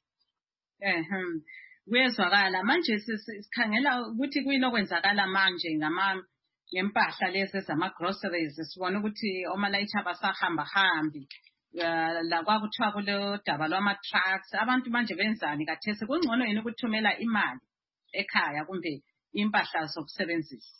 Kuyezwakala manje sikhangela ukuthi kuyini okwenzakala manje ngempahla lezi zama-groceries. Sibona ukuthi omalayitha abasahamba hambi, la kwakuthiwa kulo daba lwama-trucks. Abantu manje benzani kathesi? Kungcono yini ukuthumela imali ekhaya kumbe impahla zokusebenzisa?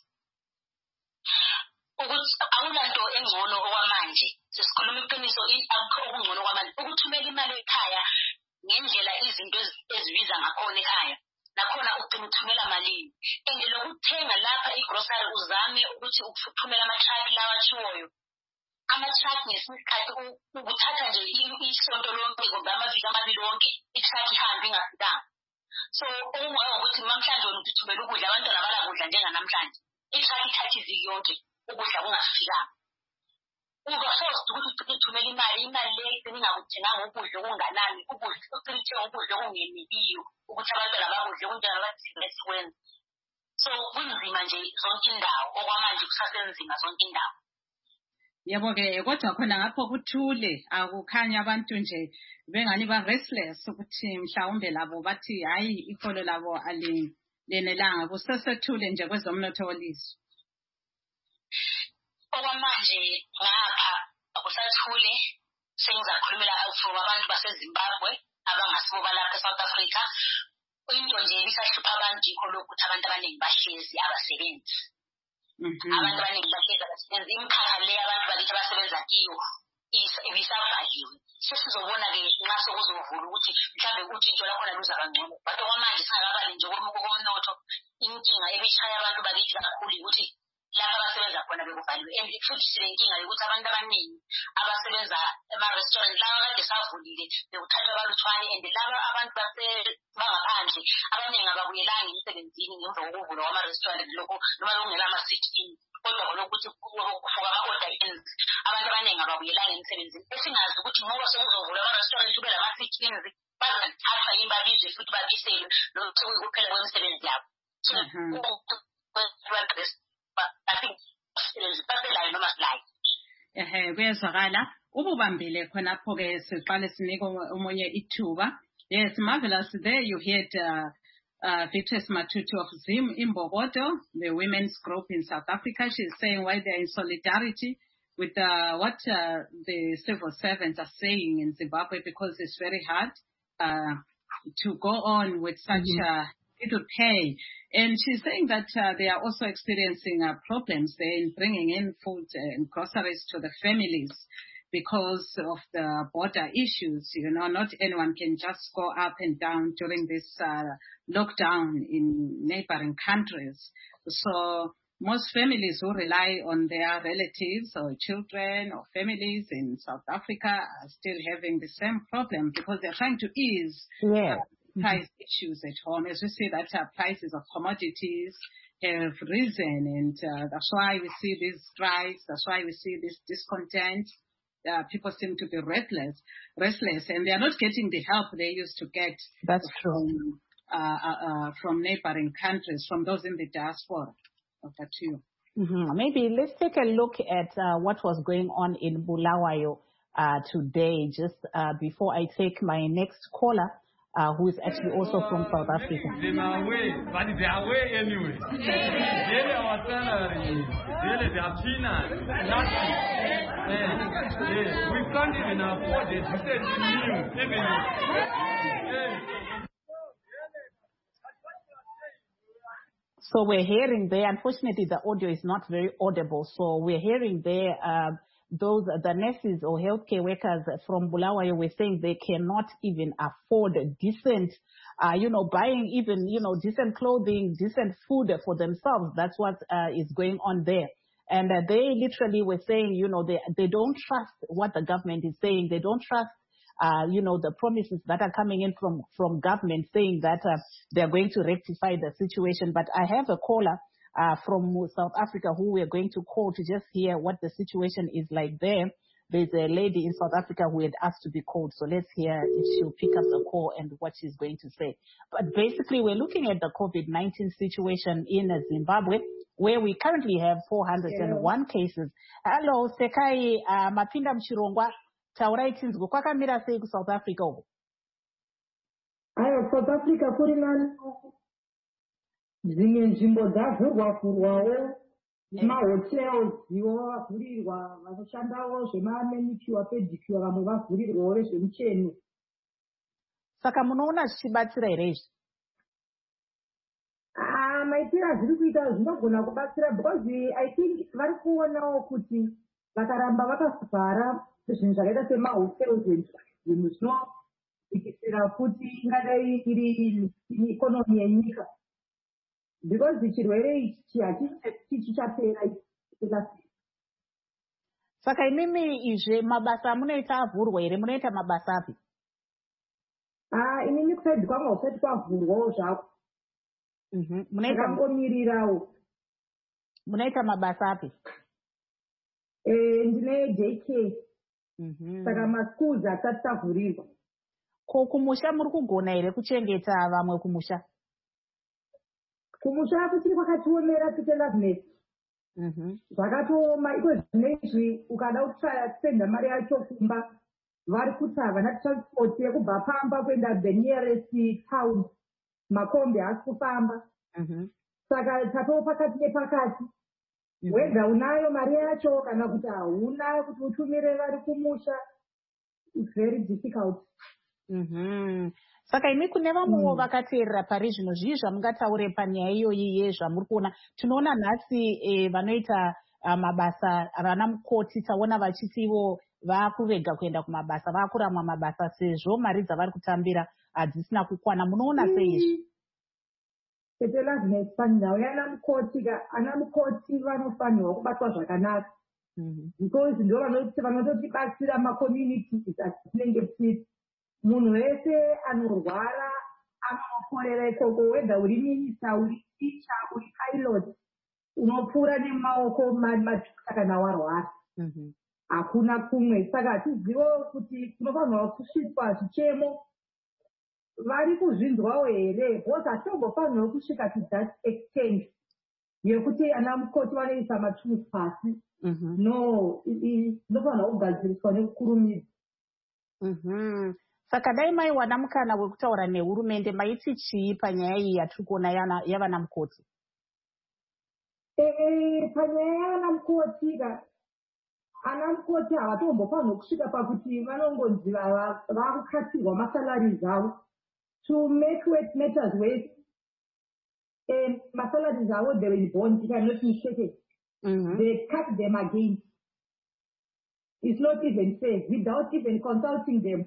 Ukuthi akulanto engcono okwamanje, sesikhuluma iqiniso, akukho okungcono kwamanje ukuthumela imali ekhaya ngendlela izinto ezibiza ngakhona ekhaya. Nakhona ugcina uthumela malini, and lokuthenga lapha igrocery uzame ukuthi uthumela ama-truck lawa achiwoyo. Ama-truck ngesinye isikhathi ukuthatha nje isonto lonke kumbe amaviki amabili wonke i-truck ihambe ingafikanga. So okungcono ukuthi namhlanje wena uthumela ukudla, abantwana balakudla njenganamhlanje, i-truck ithatha iviki yonke ukudla kungafikanga. Uba forced ukuthi uthumela imali le seningakuthenganga ukudla okunganani, ukudla ukuthenga ukudla okungeneliyo ukuthi abantwana bakudle kunjengabathina esikwenza. So kunzima nje zonke indawo, okwamanje kusasenzima zonke indawo. Yebo-ke, kodwa khona ngapho kuthule, akukhanya abantu nje bengani ba-restless ukuthi mhlawumbe labo bathi hayi iholo labo alinelanga, kusesethule nje kwezomnotho welizwe. Okwamanje ngapha akusathule, sengizakhulumela for abantu baseZimbabwe abangasibo balapha eSouth Africa. Into nje ibisahlupha abantu yikho lokhu ukuthi abantu abaningi bahlezi abasebenzi. Abantu abaningi bahlezi abasebenzi, imikhakha le abantu bakithi abasebenza kiyo ibisavaliwe. Sesizobona-ke nxa sokuzovula ukuthi mhlawumbe utshintsho lakhona luza kangcono. But okwamanje singakabali nje komnotho, inkinga ebishaya abantu bakithi kakhulu ukuthi lapha abasebenza khona bekuvaliwe, and futhi silenkinga yokuthi abantu abaningi abasebenza ema-restaurant laba kade savulile bekuthathwa abalutshwane, and laba abantu bangaphandle abaningi ababuyelanga emsebenzini ngemva kokuvulwa kwama-restaurant lokho noma bekungela ama-sit-in, kodwa khona ukuthi kufuka ama-order ins, abantu abaningi ababuyelanga emsebenzini. Esingazi ukuthi ngoba sekuzovulwa ama-restaurant kube lama-sit-ins bazathathwa yini babizwe futhi babiselwe nokuthi kuphela kwemisebenzi yabo. Kuyezwakala ububambile khonapho-ke siqale sinike omunye ithuba. Yes, marvelous. There you heard Victress Matutu of Zim Imbokodo, the women's group in South Africa. She's saying why they're in solidarity with what the civil servants are saying in Zimbabwe, because it's very hard to go on with such little pay. And she's saying that they are also experiencing problems there in bringing in food and groceries to the families because of the border issues. You know, not anyone can just go up and down during this lockdown in neighboring countries. So most families who rely on their relatives or children or families in South Africa are still having the same problem because they're trying to ease price issues at home. As we see that prices of commodities have risen, and that's why we see these strikes, that's why we see this discontent. People seem to be restless, and they are not getting the help they used to get. That's true. From neighboring countries, from those in the diaspora. Over to you. Maybe let's take a look at what was going on in Bulawayo today, just before I take my next caller, who is actually also from South Africa. They are away, but they are away anyway. Daily our salary, daily their peanuts, nothing. We can't even afford it. We said So we're hearing there, unfortunately the audio is not very audible, so we're hearing there the nurses or healthcare workers from Bulawayo were saying they cannot even afford decent, buying even, decent clothing, decent food for themselves. That's what is going on there. And they literally were saying, they don't trust what the government is saying. They don't trust the promises that are coming in from government saying that they're going to rectify the situation. But I have a caller from South Africa who we're going to call to just hear what the situation is like there. There's a lady in South Africa who had asked to be called, so let's hear if she'll pick up the call and what she's going to say. But basically, we're looking at the COVID-19 situation in Zimbabwe, where we currently have 401 cases. Hello, Sekai Mapinda Mchirongwa. Taurai tinzgo kwakamira sei ku South Africa uko? South Africa kuri nani dzimwe nzvimbo dzavhurwawo mahotels iwo vavhurirwa, vanoshandawo zvemamanikiwa pedikiwa vamwe vavhurirwawo vezvemucheno. Saka munoona zvichibatsira here izvi? Maitiro azviri kuita zvinogona kubatsira because I think vari kuonawo kuti vakaramba vakavhara zvinhu zvakaita semahotels zvinhu zvinobikisira kuti ingadai iri ikonomi yenyika because chirwere ichi hachisi chichapera. Saka imimi izve mabasa amunoita avhurwa here? Munoita mabasa api? Inini kusaidzi kwangu kusati kwavhurwawo zvako. Akangomirirawo. Munoita mabasa api? Ndine daycare. Saka maschools hasati tavhurirwa. Ko kumusha muri kugona here kuchengeta vamwe kumusha? Kumusha kuchiri kwakatiomera kutendazinesi. Zvakatooma iko zvinezvi ukada kutsvaya kupenda mari yacho kumba vari kuti havana transport yekubva pamba kuenda the nearest town. Makombi haasi kufamba. Saka tatowo pakati nepakati. Whether unayo mari yacho kana kuti hauna kuti utumire vari kumusha, it's very difficult. Saka imi kune vamwewo vakateerera pari zvino zvii zvamungataure panyaya iyoyi yezvamuri kuona? Tinoona nhasi vanoita mabasa vana mukoti taona vachitivo vakurega kuenda kumabasa, vakuramwa mabasa sezvo mari dzavari kutambira hadzisina kukwana. Munoona sei izvi? Pandau yana mukoti, ana mukoti vanofanirwa kubatwa zvakanaka because ndo vanototibatsira makommunities atinenge tiri. Munhu wese anorwara anokorera ikoko, whether uri minista, uri teacher, uri pilot, unopfuura nemaoko matuta kana warwara. Hakuna kumwe. Saka hatizivo kuti kunofanirwa kusvitswa zvichemo. Vari kuzvinzwawo here? Because hatombofanirwa kusvika to that extent yekuti ana mukoti vanoisa matruth pasi. No, inofanirwa kugadziriswa nekukurumidza. Saka dai maiwana mukana wekutaura nehurumende maiti chii panyaya iyi yatiri kuona yavana mukoti? Panyaya yavana mukoti ana mukoti havatombofanirwa kusvika pakuti vanongonzi vakukatirwa masalari avo. To make matters worse, masalaries avo they were born, if I'm not mistaken. They cut them again. It's not even fair without even consulting them.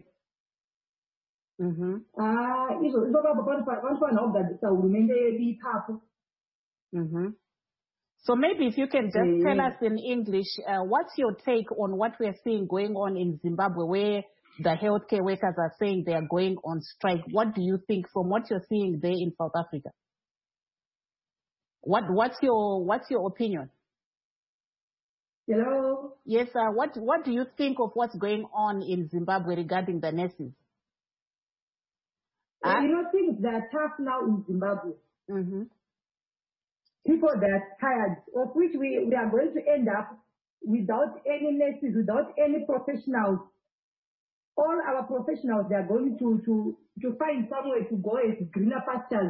Izvo vanofanira kugadzirisa hurumende yedu ipapo. So maybe if you can just tell us in English, what's your take on what we're seeing going on in Zimbabwe, where the healthcare workers are saying they are going on strike? What do you think from what you're seeing there in South Africa? What's your opinion? Hello? Yes, what do you think of what's going on in Zimbabwe regarding the nurses? Things that are tough now in Zimbabwe. Mm-hmm. People that are tired, of which we are going to end up without any nurses, without any professionals. All our professionals, they are going to find somewhere to go to greener pastures,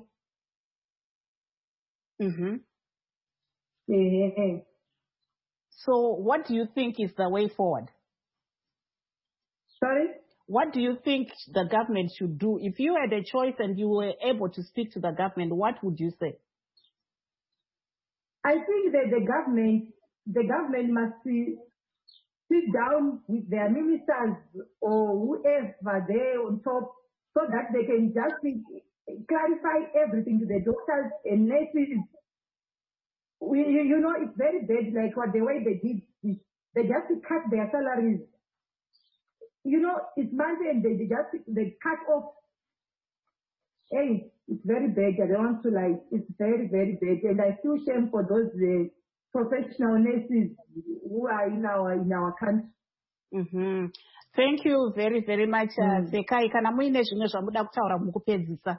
Mm-hmm. Yeah. So what do you think is the way forward? Sorry? What do you think the government should do? If you had a choice and you were able to speak to the government, what would you say? I think that the government must sit down with their ministers or whoever there on top so that they can just clarify everything to the doctors and nurses. It's very bad, like the way they did this. They just cut their salaries. It's month and they cut off. Hey, it's very bad. I don't want to lie. It's very, very bad. And I feel shame for those professional nurses who are in our country. Mm-hmm. Thank you very, very much, Sekai. Kana muine zvimwe zvamuda kutaura mukupedzisa?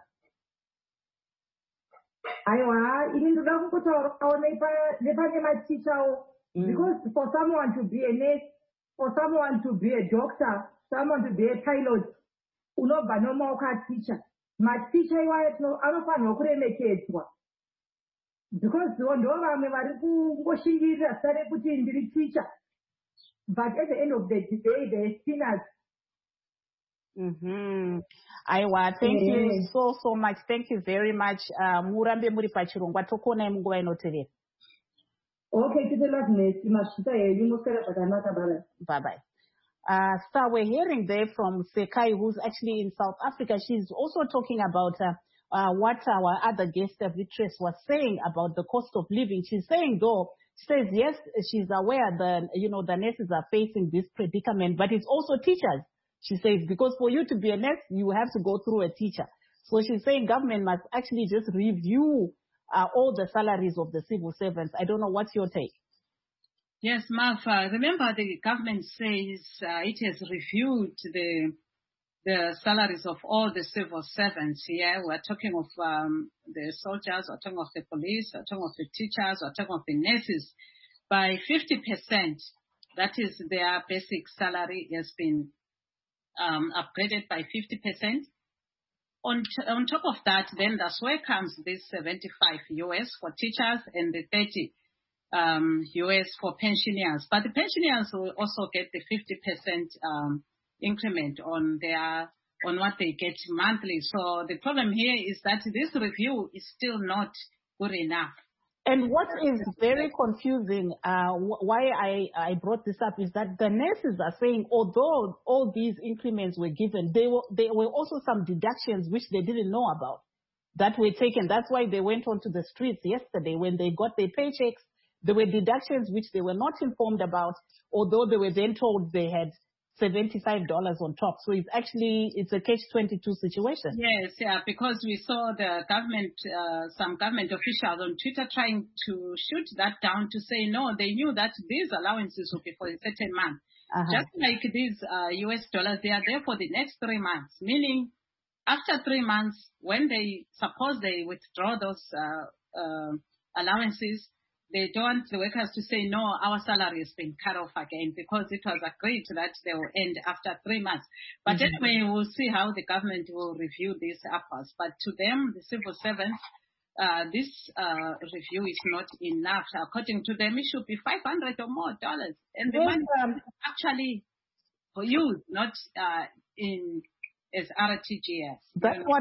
Aiwa, ini ndoda kungotaura nepane matichawo. Because for someone to be a nurse, for someone to be a doctor, someone to be a pilot, unobva nomaoko aticha. Maticha iwayo anofanirwa kuremekedzwa. Because ndo vamwe vari kungoshingirira sare kuti ndiri teacher. But at the end of the day, they're spinners. Mm-hmm. Aiwa, thank you so much. Thank you very much. Murambe muri pachirongwa tokuonai munguva inotevera. Okay, bye-bye. So we're hearing there from Sekai, who's actually in South Africa. She's also talking about what our other guest, Beatrice, was saying about the cost of living. She's saying, though, she says, yes, she's aware that, the nurses are facing this predicament, but it's also teachers. She says, because for you to be a nurse, you have to go through a teacher. So she's saying government must actually just review all the salaries of the civil servants. I don't know, what's your take? Yes, Martha. Remember, the government says it has reviewed the salaries of all the civil servants here. We're talking of the soldiers, we're talking of the police, we're talking of the teachers, we're talking of the nurses. By 50%, that is their basic salary has been upgraded by 50%. On top of that, then that's where comes this 75 US for teachers and the 30 US for pensioners. But the pensioners will also get the 50% increment on what they get monthly. So the problem here is that this review is still not good enough. And what is very confusing, why I brought this up, is that the nurses are saying, although all these increments were given, there were also some deductions which they didn't know about that were taken. That's why they went onto the streets yesterday. When they got their paychecks, there were deductions which they were not informed about, although they were then told they had $75 on top. So it's a catch-22 situation. Yes, yeah, because we saw the government, some government officials on Twitter trying to shoot that down to say, no, they knew that these allowances would be for a certain month. Just like these US dollars, they are there for the next 3 months, meaning after 3 months, when suppose they withdraw those allowances, they don't want the workers to say, no, our salary has been cut off again, because it was agreed that they will end after 3 months. But anyway, we'll see how the government will review this afterwards. But to them, the civil servants, this review is not enough. According to them, it should be $500 or more. And the money actually for you, not as RTGS. That's what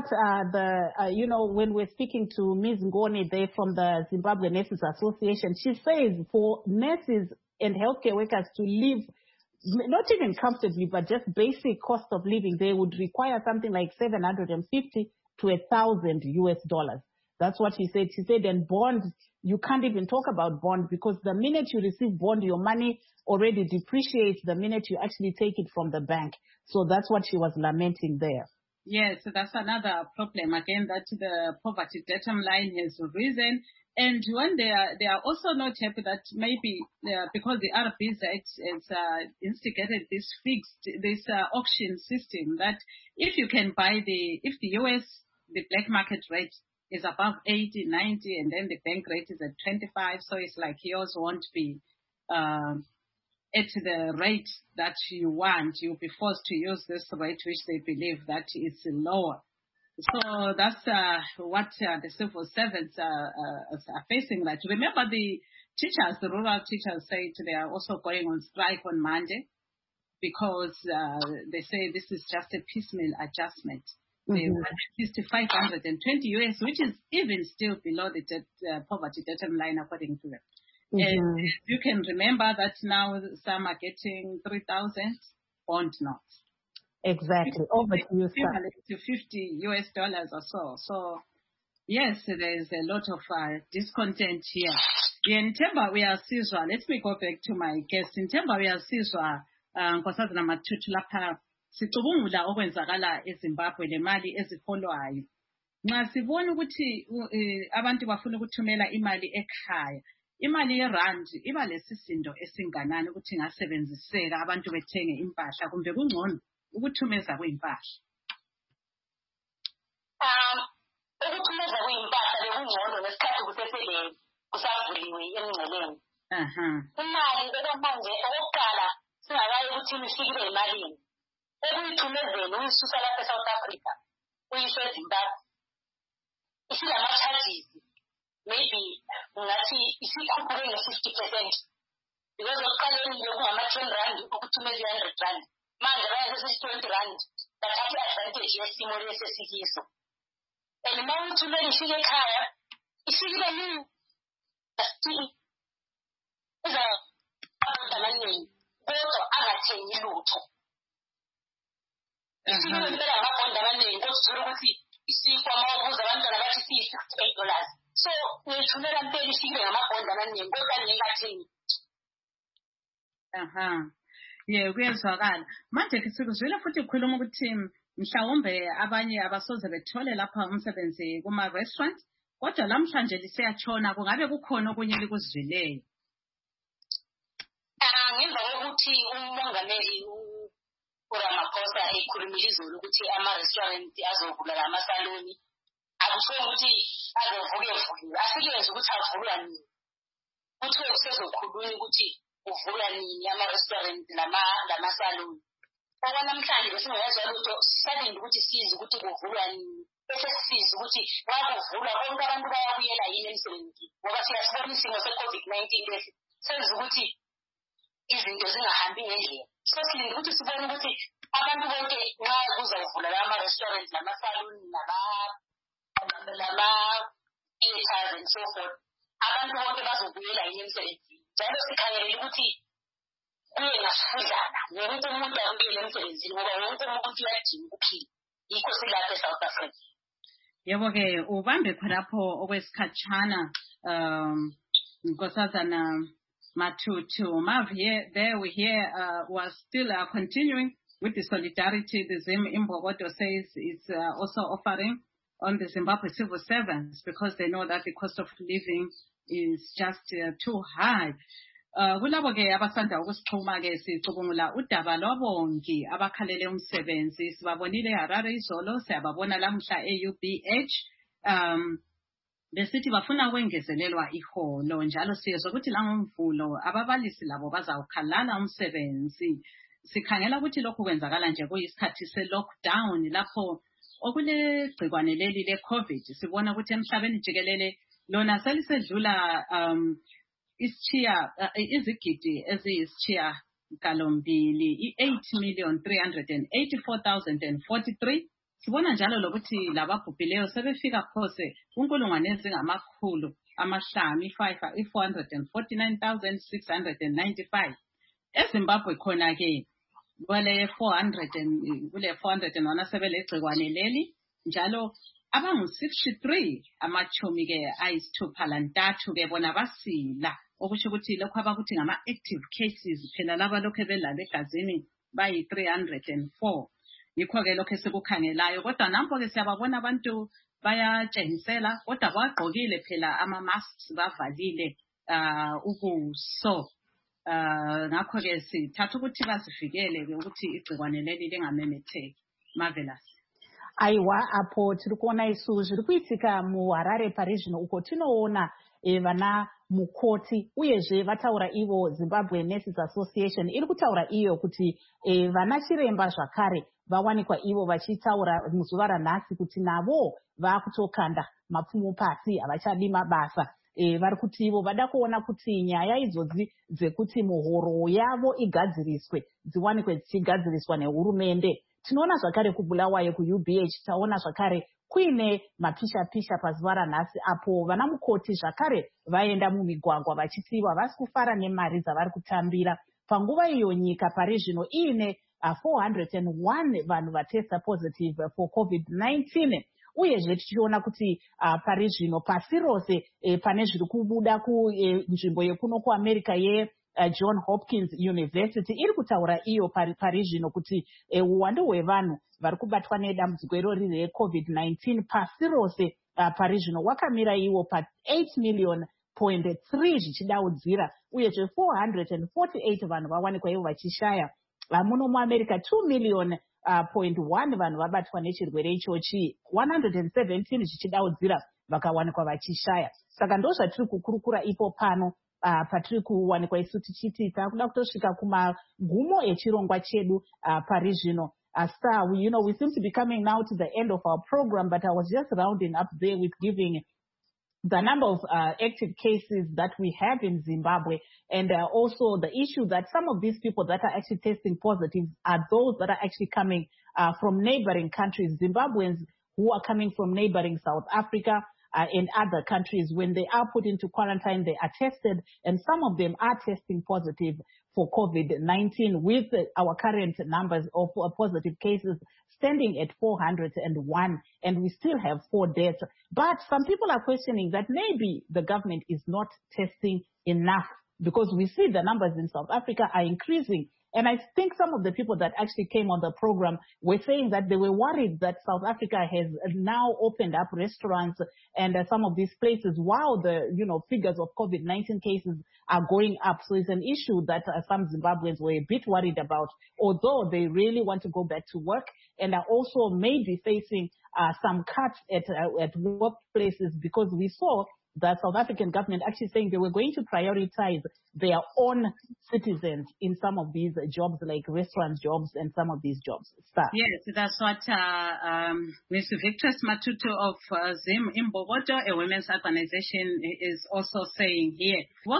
when we're speaking to Ms. Ngoni there from the Zimbabwe Nurses Association, she says for nurses and healthcare workers to live not even comfortably, but just basic cost of living, they would require something like $750 to $1,000 US. That's what she said. She said, and bond you can't even talk about bond, because the minute you receive bond, your money already depreciates the minute you actually take it from the bank. So that's what she was lamenting there. Yes, that's another problem again, that the poverty datum line has risen. And when they are also not happy that maybe because the RBZ has instigated this auction system, that if you can buy if the US, the black market rate is above 80, 90, and then the bank rate is at 25, so it's like yours won't be at the rate that you want. You'll be forced to use this rate which they believe that is lower. So that's what the civil servants are facing. That remember, the teachers, the rural teachers, said they are also going on strike on Monday because they say this is just a piecemeal adjustment. They want at least $520 US, which is even still below the poverty datum line according to them. And you can remember that now some are getting 3,000 bond notes. Exactly. Over to you, to $50 US or so. So, yes, there's a lot of discontent here. In Themba uyasizwa, let me go back to my guest. In Themba uyasizwa, Nkosazana Matutu lapha sicubungula okwenzakala eZimbabwe le mali ezifolwayo. Nxa sibona ukuthi abantu bafuna ukuthumela imali ekhaya, imali yerand iba lesisindo esinganani ukuthi ingasebenziseka abantu bethenge impahla kumbe kungcono ukuthumeza kwimpahla? Ukuthumeza kwimpahla bekungcono ngesikhathi kusesele kusavuliwe emngceleni. Imali okwamanje okokuqala singakayi ukuthi ifikile emalini. Ekuyithumezeni uyisusa lapha eSouth Africa uyise eZimbabwe. Isilama-charges maybe ngathi isikhuphuke nge-50%. Because okuqaleni bekungama-10 ukuthumeza i-100 manje bayasesithi 20 bathatha i-advantage yesimo lesi esikiso. And uma uthumela ifike ekhaya ifikile nini amaningi kodwa angathengi lutho. Ifikile impela amabhondi amaningi kodwa uthola ukuthi isikwa uma ubuza abantwana bathi siyi-$68. So ngiyithumela impela ifikile ngamabhondi amaningi kodwa ngingathengi. Yeah, kuyezwakala. Manje sikuzwile futhi ukhuluma ukuthi mhlawumbe abanye abasoze bethole lapha umsebenzi kuma-restaurant, kodwa namhlanje lisiyatshona, kungabe kukhona okunye likuzwileyo? Ngemva kokuthi umongameli uRamaphosa ekhulumile izolo ukuthi ama-restaurant azovula lamasaloni, akusho ukuthi azovuke vuliwe, asikenze ukuthi avulwa nini. Kuthiwe kusezokhulunywa ukuthi uvula nini ama-restaurant lamasaloni. Okwanamhlanje besingezwa lutho sisalinde ukuthi size ukuthi kuvulwa nini. Bese sisize ukuthi nxa kuvulwa bonke abantu bayabuyela yini emsebenzini. Ngoba siyasibona isimo se-COVID-19 lesi senza ukuthi izinto zingahambi ngendlela. So silinde ukuthi sibone ukuthi abantu bonke nxa kuzavula lama-restaurant lamasaloni lama-theaters and so forth, abantu bonke bazobuyela yini emsebenzini. Njalo sikhangelele ukuthi kuye ngasifudlana nokuthi umuntu abuyele emsebenzini ngoba wonke umuntu uyadinga ukuphila. Yikho silapha eSouth Africa. Yebo-ke ubambe khonapho okwesikhatshana Nkosazana Matutu. Mav, there we hear was still continuing with the solidarity. The Zim Imbogodo says it's also offering on the Zimbabwe civil servants because they know that the cost of living is just too high. Kulabo-ke abasanda ukusixhuma-ke sicubungula udaba lwabongi abakhalele umsebenzi. Sibabonile eHarare izolo, siyababona lamhla e-UBH. Besithi bafuna ukwengezelelwa iholo, njalo siyezwa ukuthi langomvulo ababalisi labo bazawukhalala umsebenzi. Sikhangela ukuthi lokhu kwenzakala nje kuyisikhathi se-lockdown lapho okulegcikwane leli le-COVID. Sibona ukuthi emhlabeni jikelele lona selisedlula izigidi eziyisitshiya galombili, i-8,384,043. Sibona njalo lokuthi lababhubhileyo sebefika phose kunkulungwane ezingamakhulu 449,695. eZimbabwe khona-ke kule 400 wana sebelegcikwane leli, njalo abangu-63 amachomi ke ayisithupha lantathu ke bona basila okusho ukuthi lokho abakuthi ngama-active cases phela laba lokho belala egazini bayi-304 yikho ke lokho esikukhangelayo kodwa nampo ke siyababona abantu bayatshengisela kodwa bagqokile phela ama-masks bavalile ubuso ngakho ke sithatha ukuthi bazivikele ke ukuthi igcikwane leli lingamemetheki. Marvelous. Aiwa apo tiri kuona isu zviri kuitika muHarare parizvino uko tinoona vana mukoti uyezve vataura ivo Zimbabwe Nurses Association iri kutaura iyo kuti vana chiremba zvakare vawanikwa ivo vachitaura muzuva ranhasi kuti navo vakutokanda mapfumo pasi havachadi mabasa. Vari kuti ivo vada kuona kuti nyaya idzodzi dzekuti muhoro yavo igadziriswe dziwanikwe dzichigadziriswa nehurumende. Tinoona zvakare kuBulawayo kuUBH taona zvakare kuine mapisha-pisha pazuva ranhasi apo vana mukoti zvakare vaenda mumigwagwa vachisiiwa vasi kufara nemari dzavari kutambira. Panguva iyo nyika pari zvino iine 401 vanhu vatesta positive for COVID-19. Uyezve tichiona kuti pari zvino pasi rose pane zviri kubuda kunzvimbo yekuno kuAmerica John Hopkins University iri kutaura iyo pari zvino kuti uwandu hwevanhu vari kubatwa nedambudziko irori reCovid-19 pasi rose pari zvino wakamira iwo pa8,3 zvichidaudzira uyezve 448 vanhu vawanikwa ivo vachishaya. Muno muAmerica 2,000,000.1 vanhu vabatwa nechirwere ichochi 117 zvichidaudzira vakawanikwa vachishaya. Saka ndo zvatiri kukurukura ipo pano patiri kuwanikwa isu tichiti takuda kutosvika kumagumo echirongwa chedu pari zvino. Sir, we seem to be coming now to the end of our program, but I was just rounding up there with giving the number of active cases that we have in Zimbabwe, and also the issue that some of these people that are actually testing positive are those that are actually coming from neighboring countries. Zimbabweans who are coming from neighboring South Africa and other countries, when they are put into quarantine, they are tested, and some of them are testing positive for COVID-19, with our current numbers of positive cases standing at 401, and we still have 4 deaths. But some people are questioning that maybe the government is not testing enough, because we see the numbers in South Africa are increasing. And I think some of the people that actually came on the program were saying that they were worried that South Africa has now opened up restaurants and some of these places while the figures of COVID-19 cases are going up. So it's an issue that some Zimbabweans were a bit worried about, although they really want to go back to work and are also maybe facing some cuts at workplaces, because we saw the South African government actually saying they were going to prioritize their own citizens in some of these jobs, like restaurant jobs and some of these jobs. Yes, that's what Ms. Victress Matutu of Zim Imbokodo, a women's organization, is also saying here.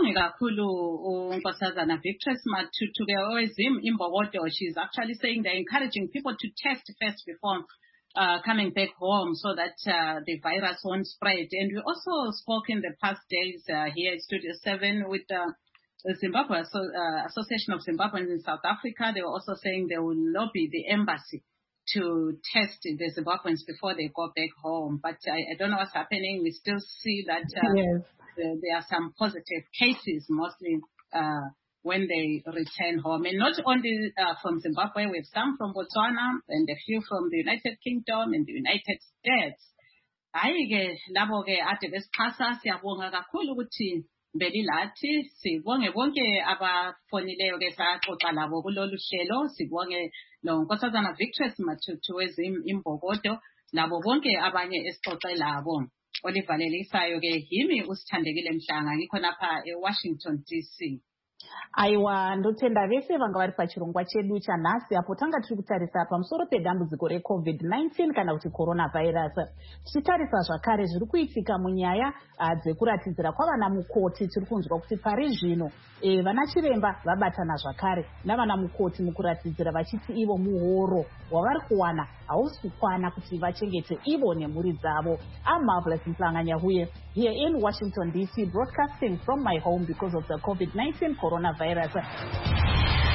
Victress Matutu of Zim Imbokodo, she's actually saying they're encouraging people to test first before coming back home so that the virus won't spread. And we also spoke in the past days here at Studio 7 with the Zimbabwe Association of Zimbabweans in South Africa. They were also saying they will lobby the embassy to test the Zimbabweans before they go back home. But I don't know what's happening. We still see that there are some positive cases, mostly when they return home. And not only from Zimbabwe, we have some from Botswana and a few from the United Kingdom and the United States. Hayi-ke labo-ke ade besixhasa siyabonga kakhulu ukuthi belilathi sibonge bonke abafonileyo-ke saxoxa labo kulolu hlelo. Sibonge lo Nkosazana Victress Matutu Imbokodo labo bonke abanye esixoxe labo. Olivalelisayo-ke yimi uSithandekile Mhlanga ngikho lapha eWashington DC. Aiwa, ndotenda vese vanga vari pachirongwa chedu chanhasi apo tanga tiri kutarisa pamusoro pedambudziko reCovid-19 kana kuti coronavirus. Tichitarisa zvakare zviri kuitika munyaya dzekuratidzira kwavana mukoti. Tiri kunzwa kuti pari zvino vana chiremba vabatana zvakare navana mukoti mukuratidzira vachiti ivo muhoro wavari kuwana hausi kukwana kuti vachengete ivo nemhuri dzavo. I'm Marvelous Mhlanga Nyahuye here in Washington DC, broadcasting from my home because of the COVID-19 coronavirus.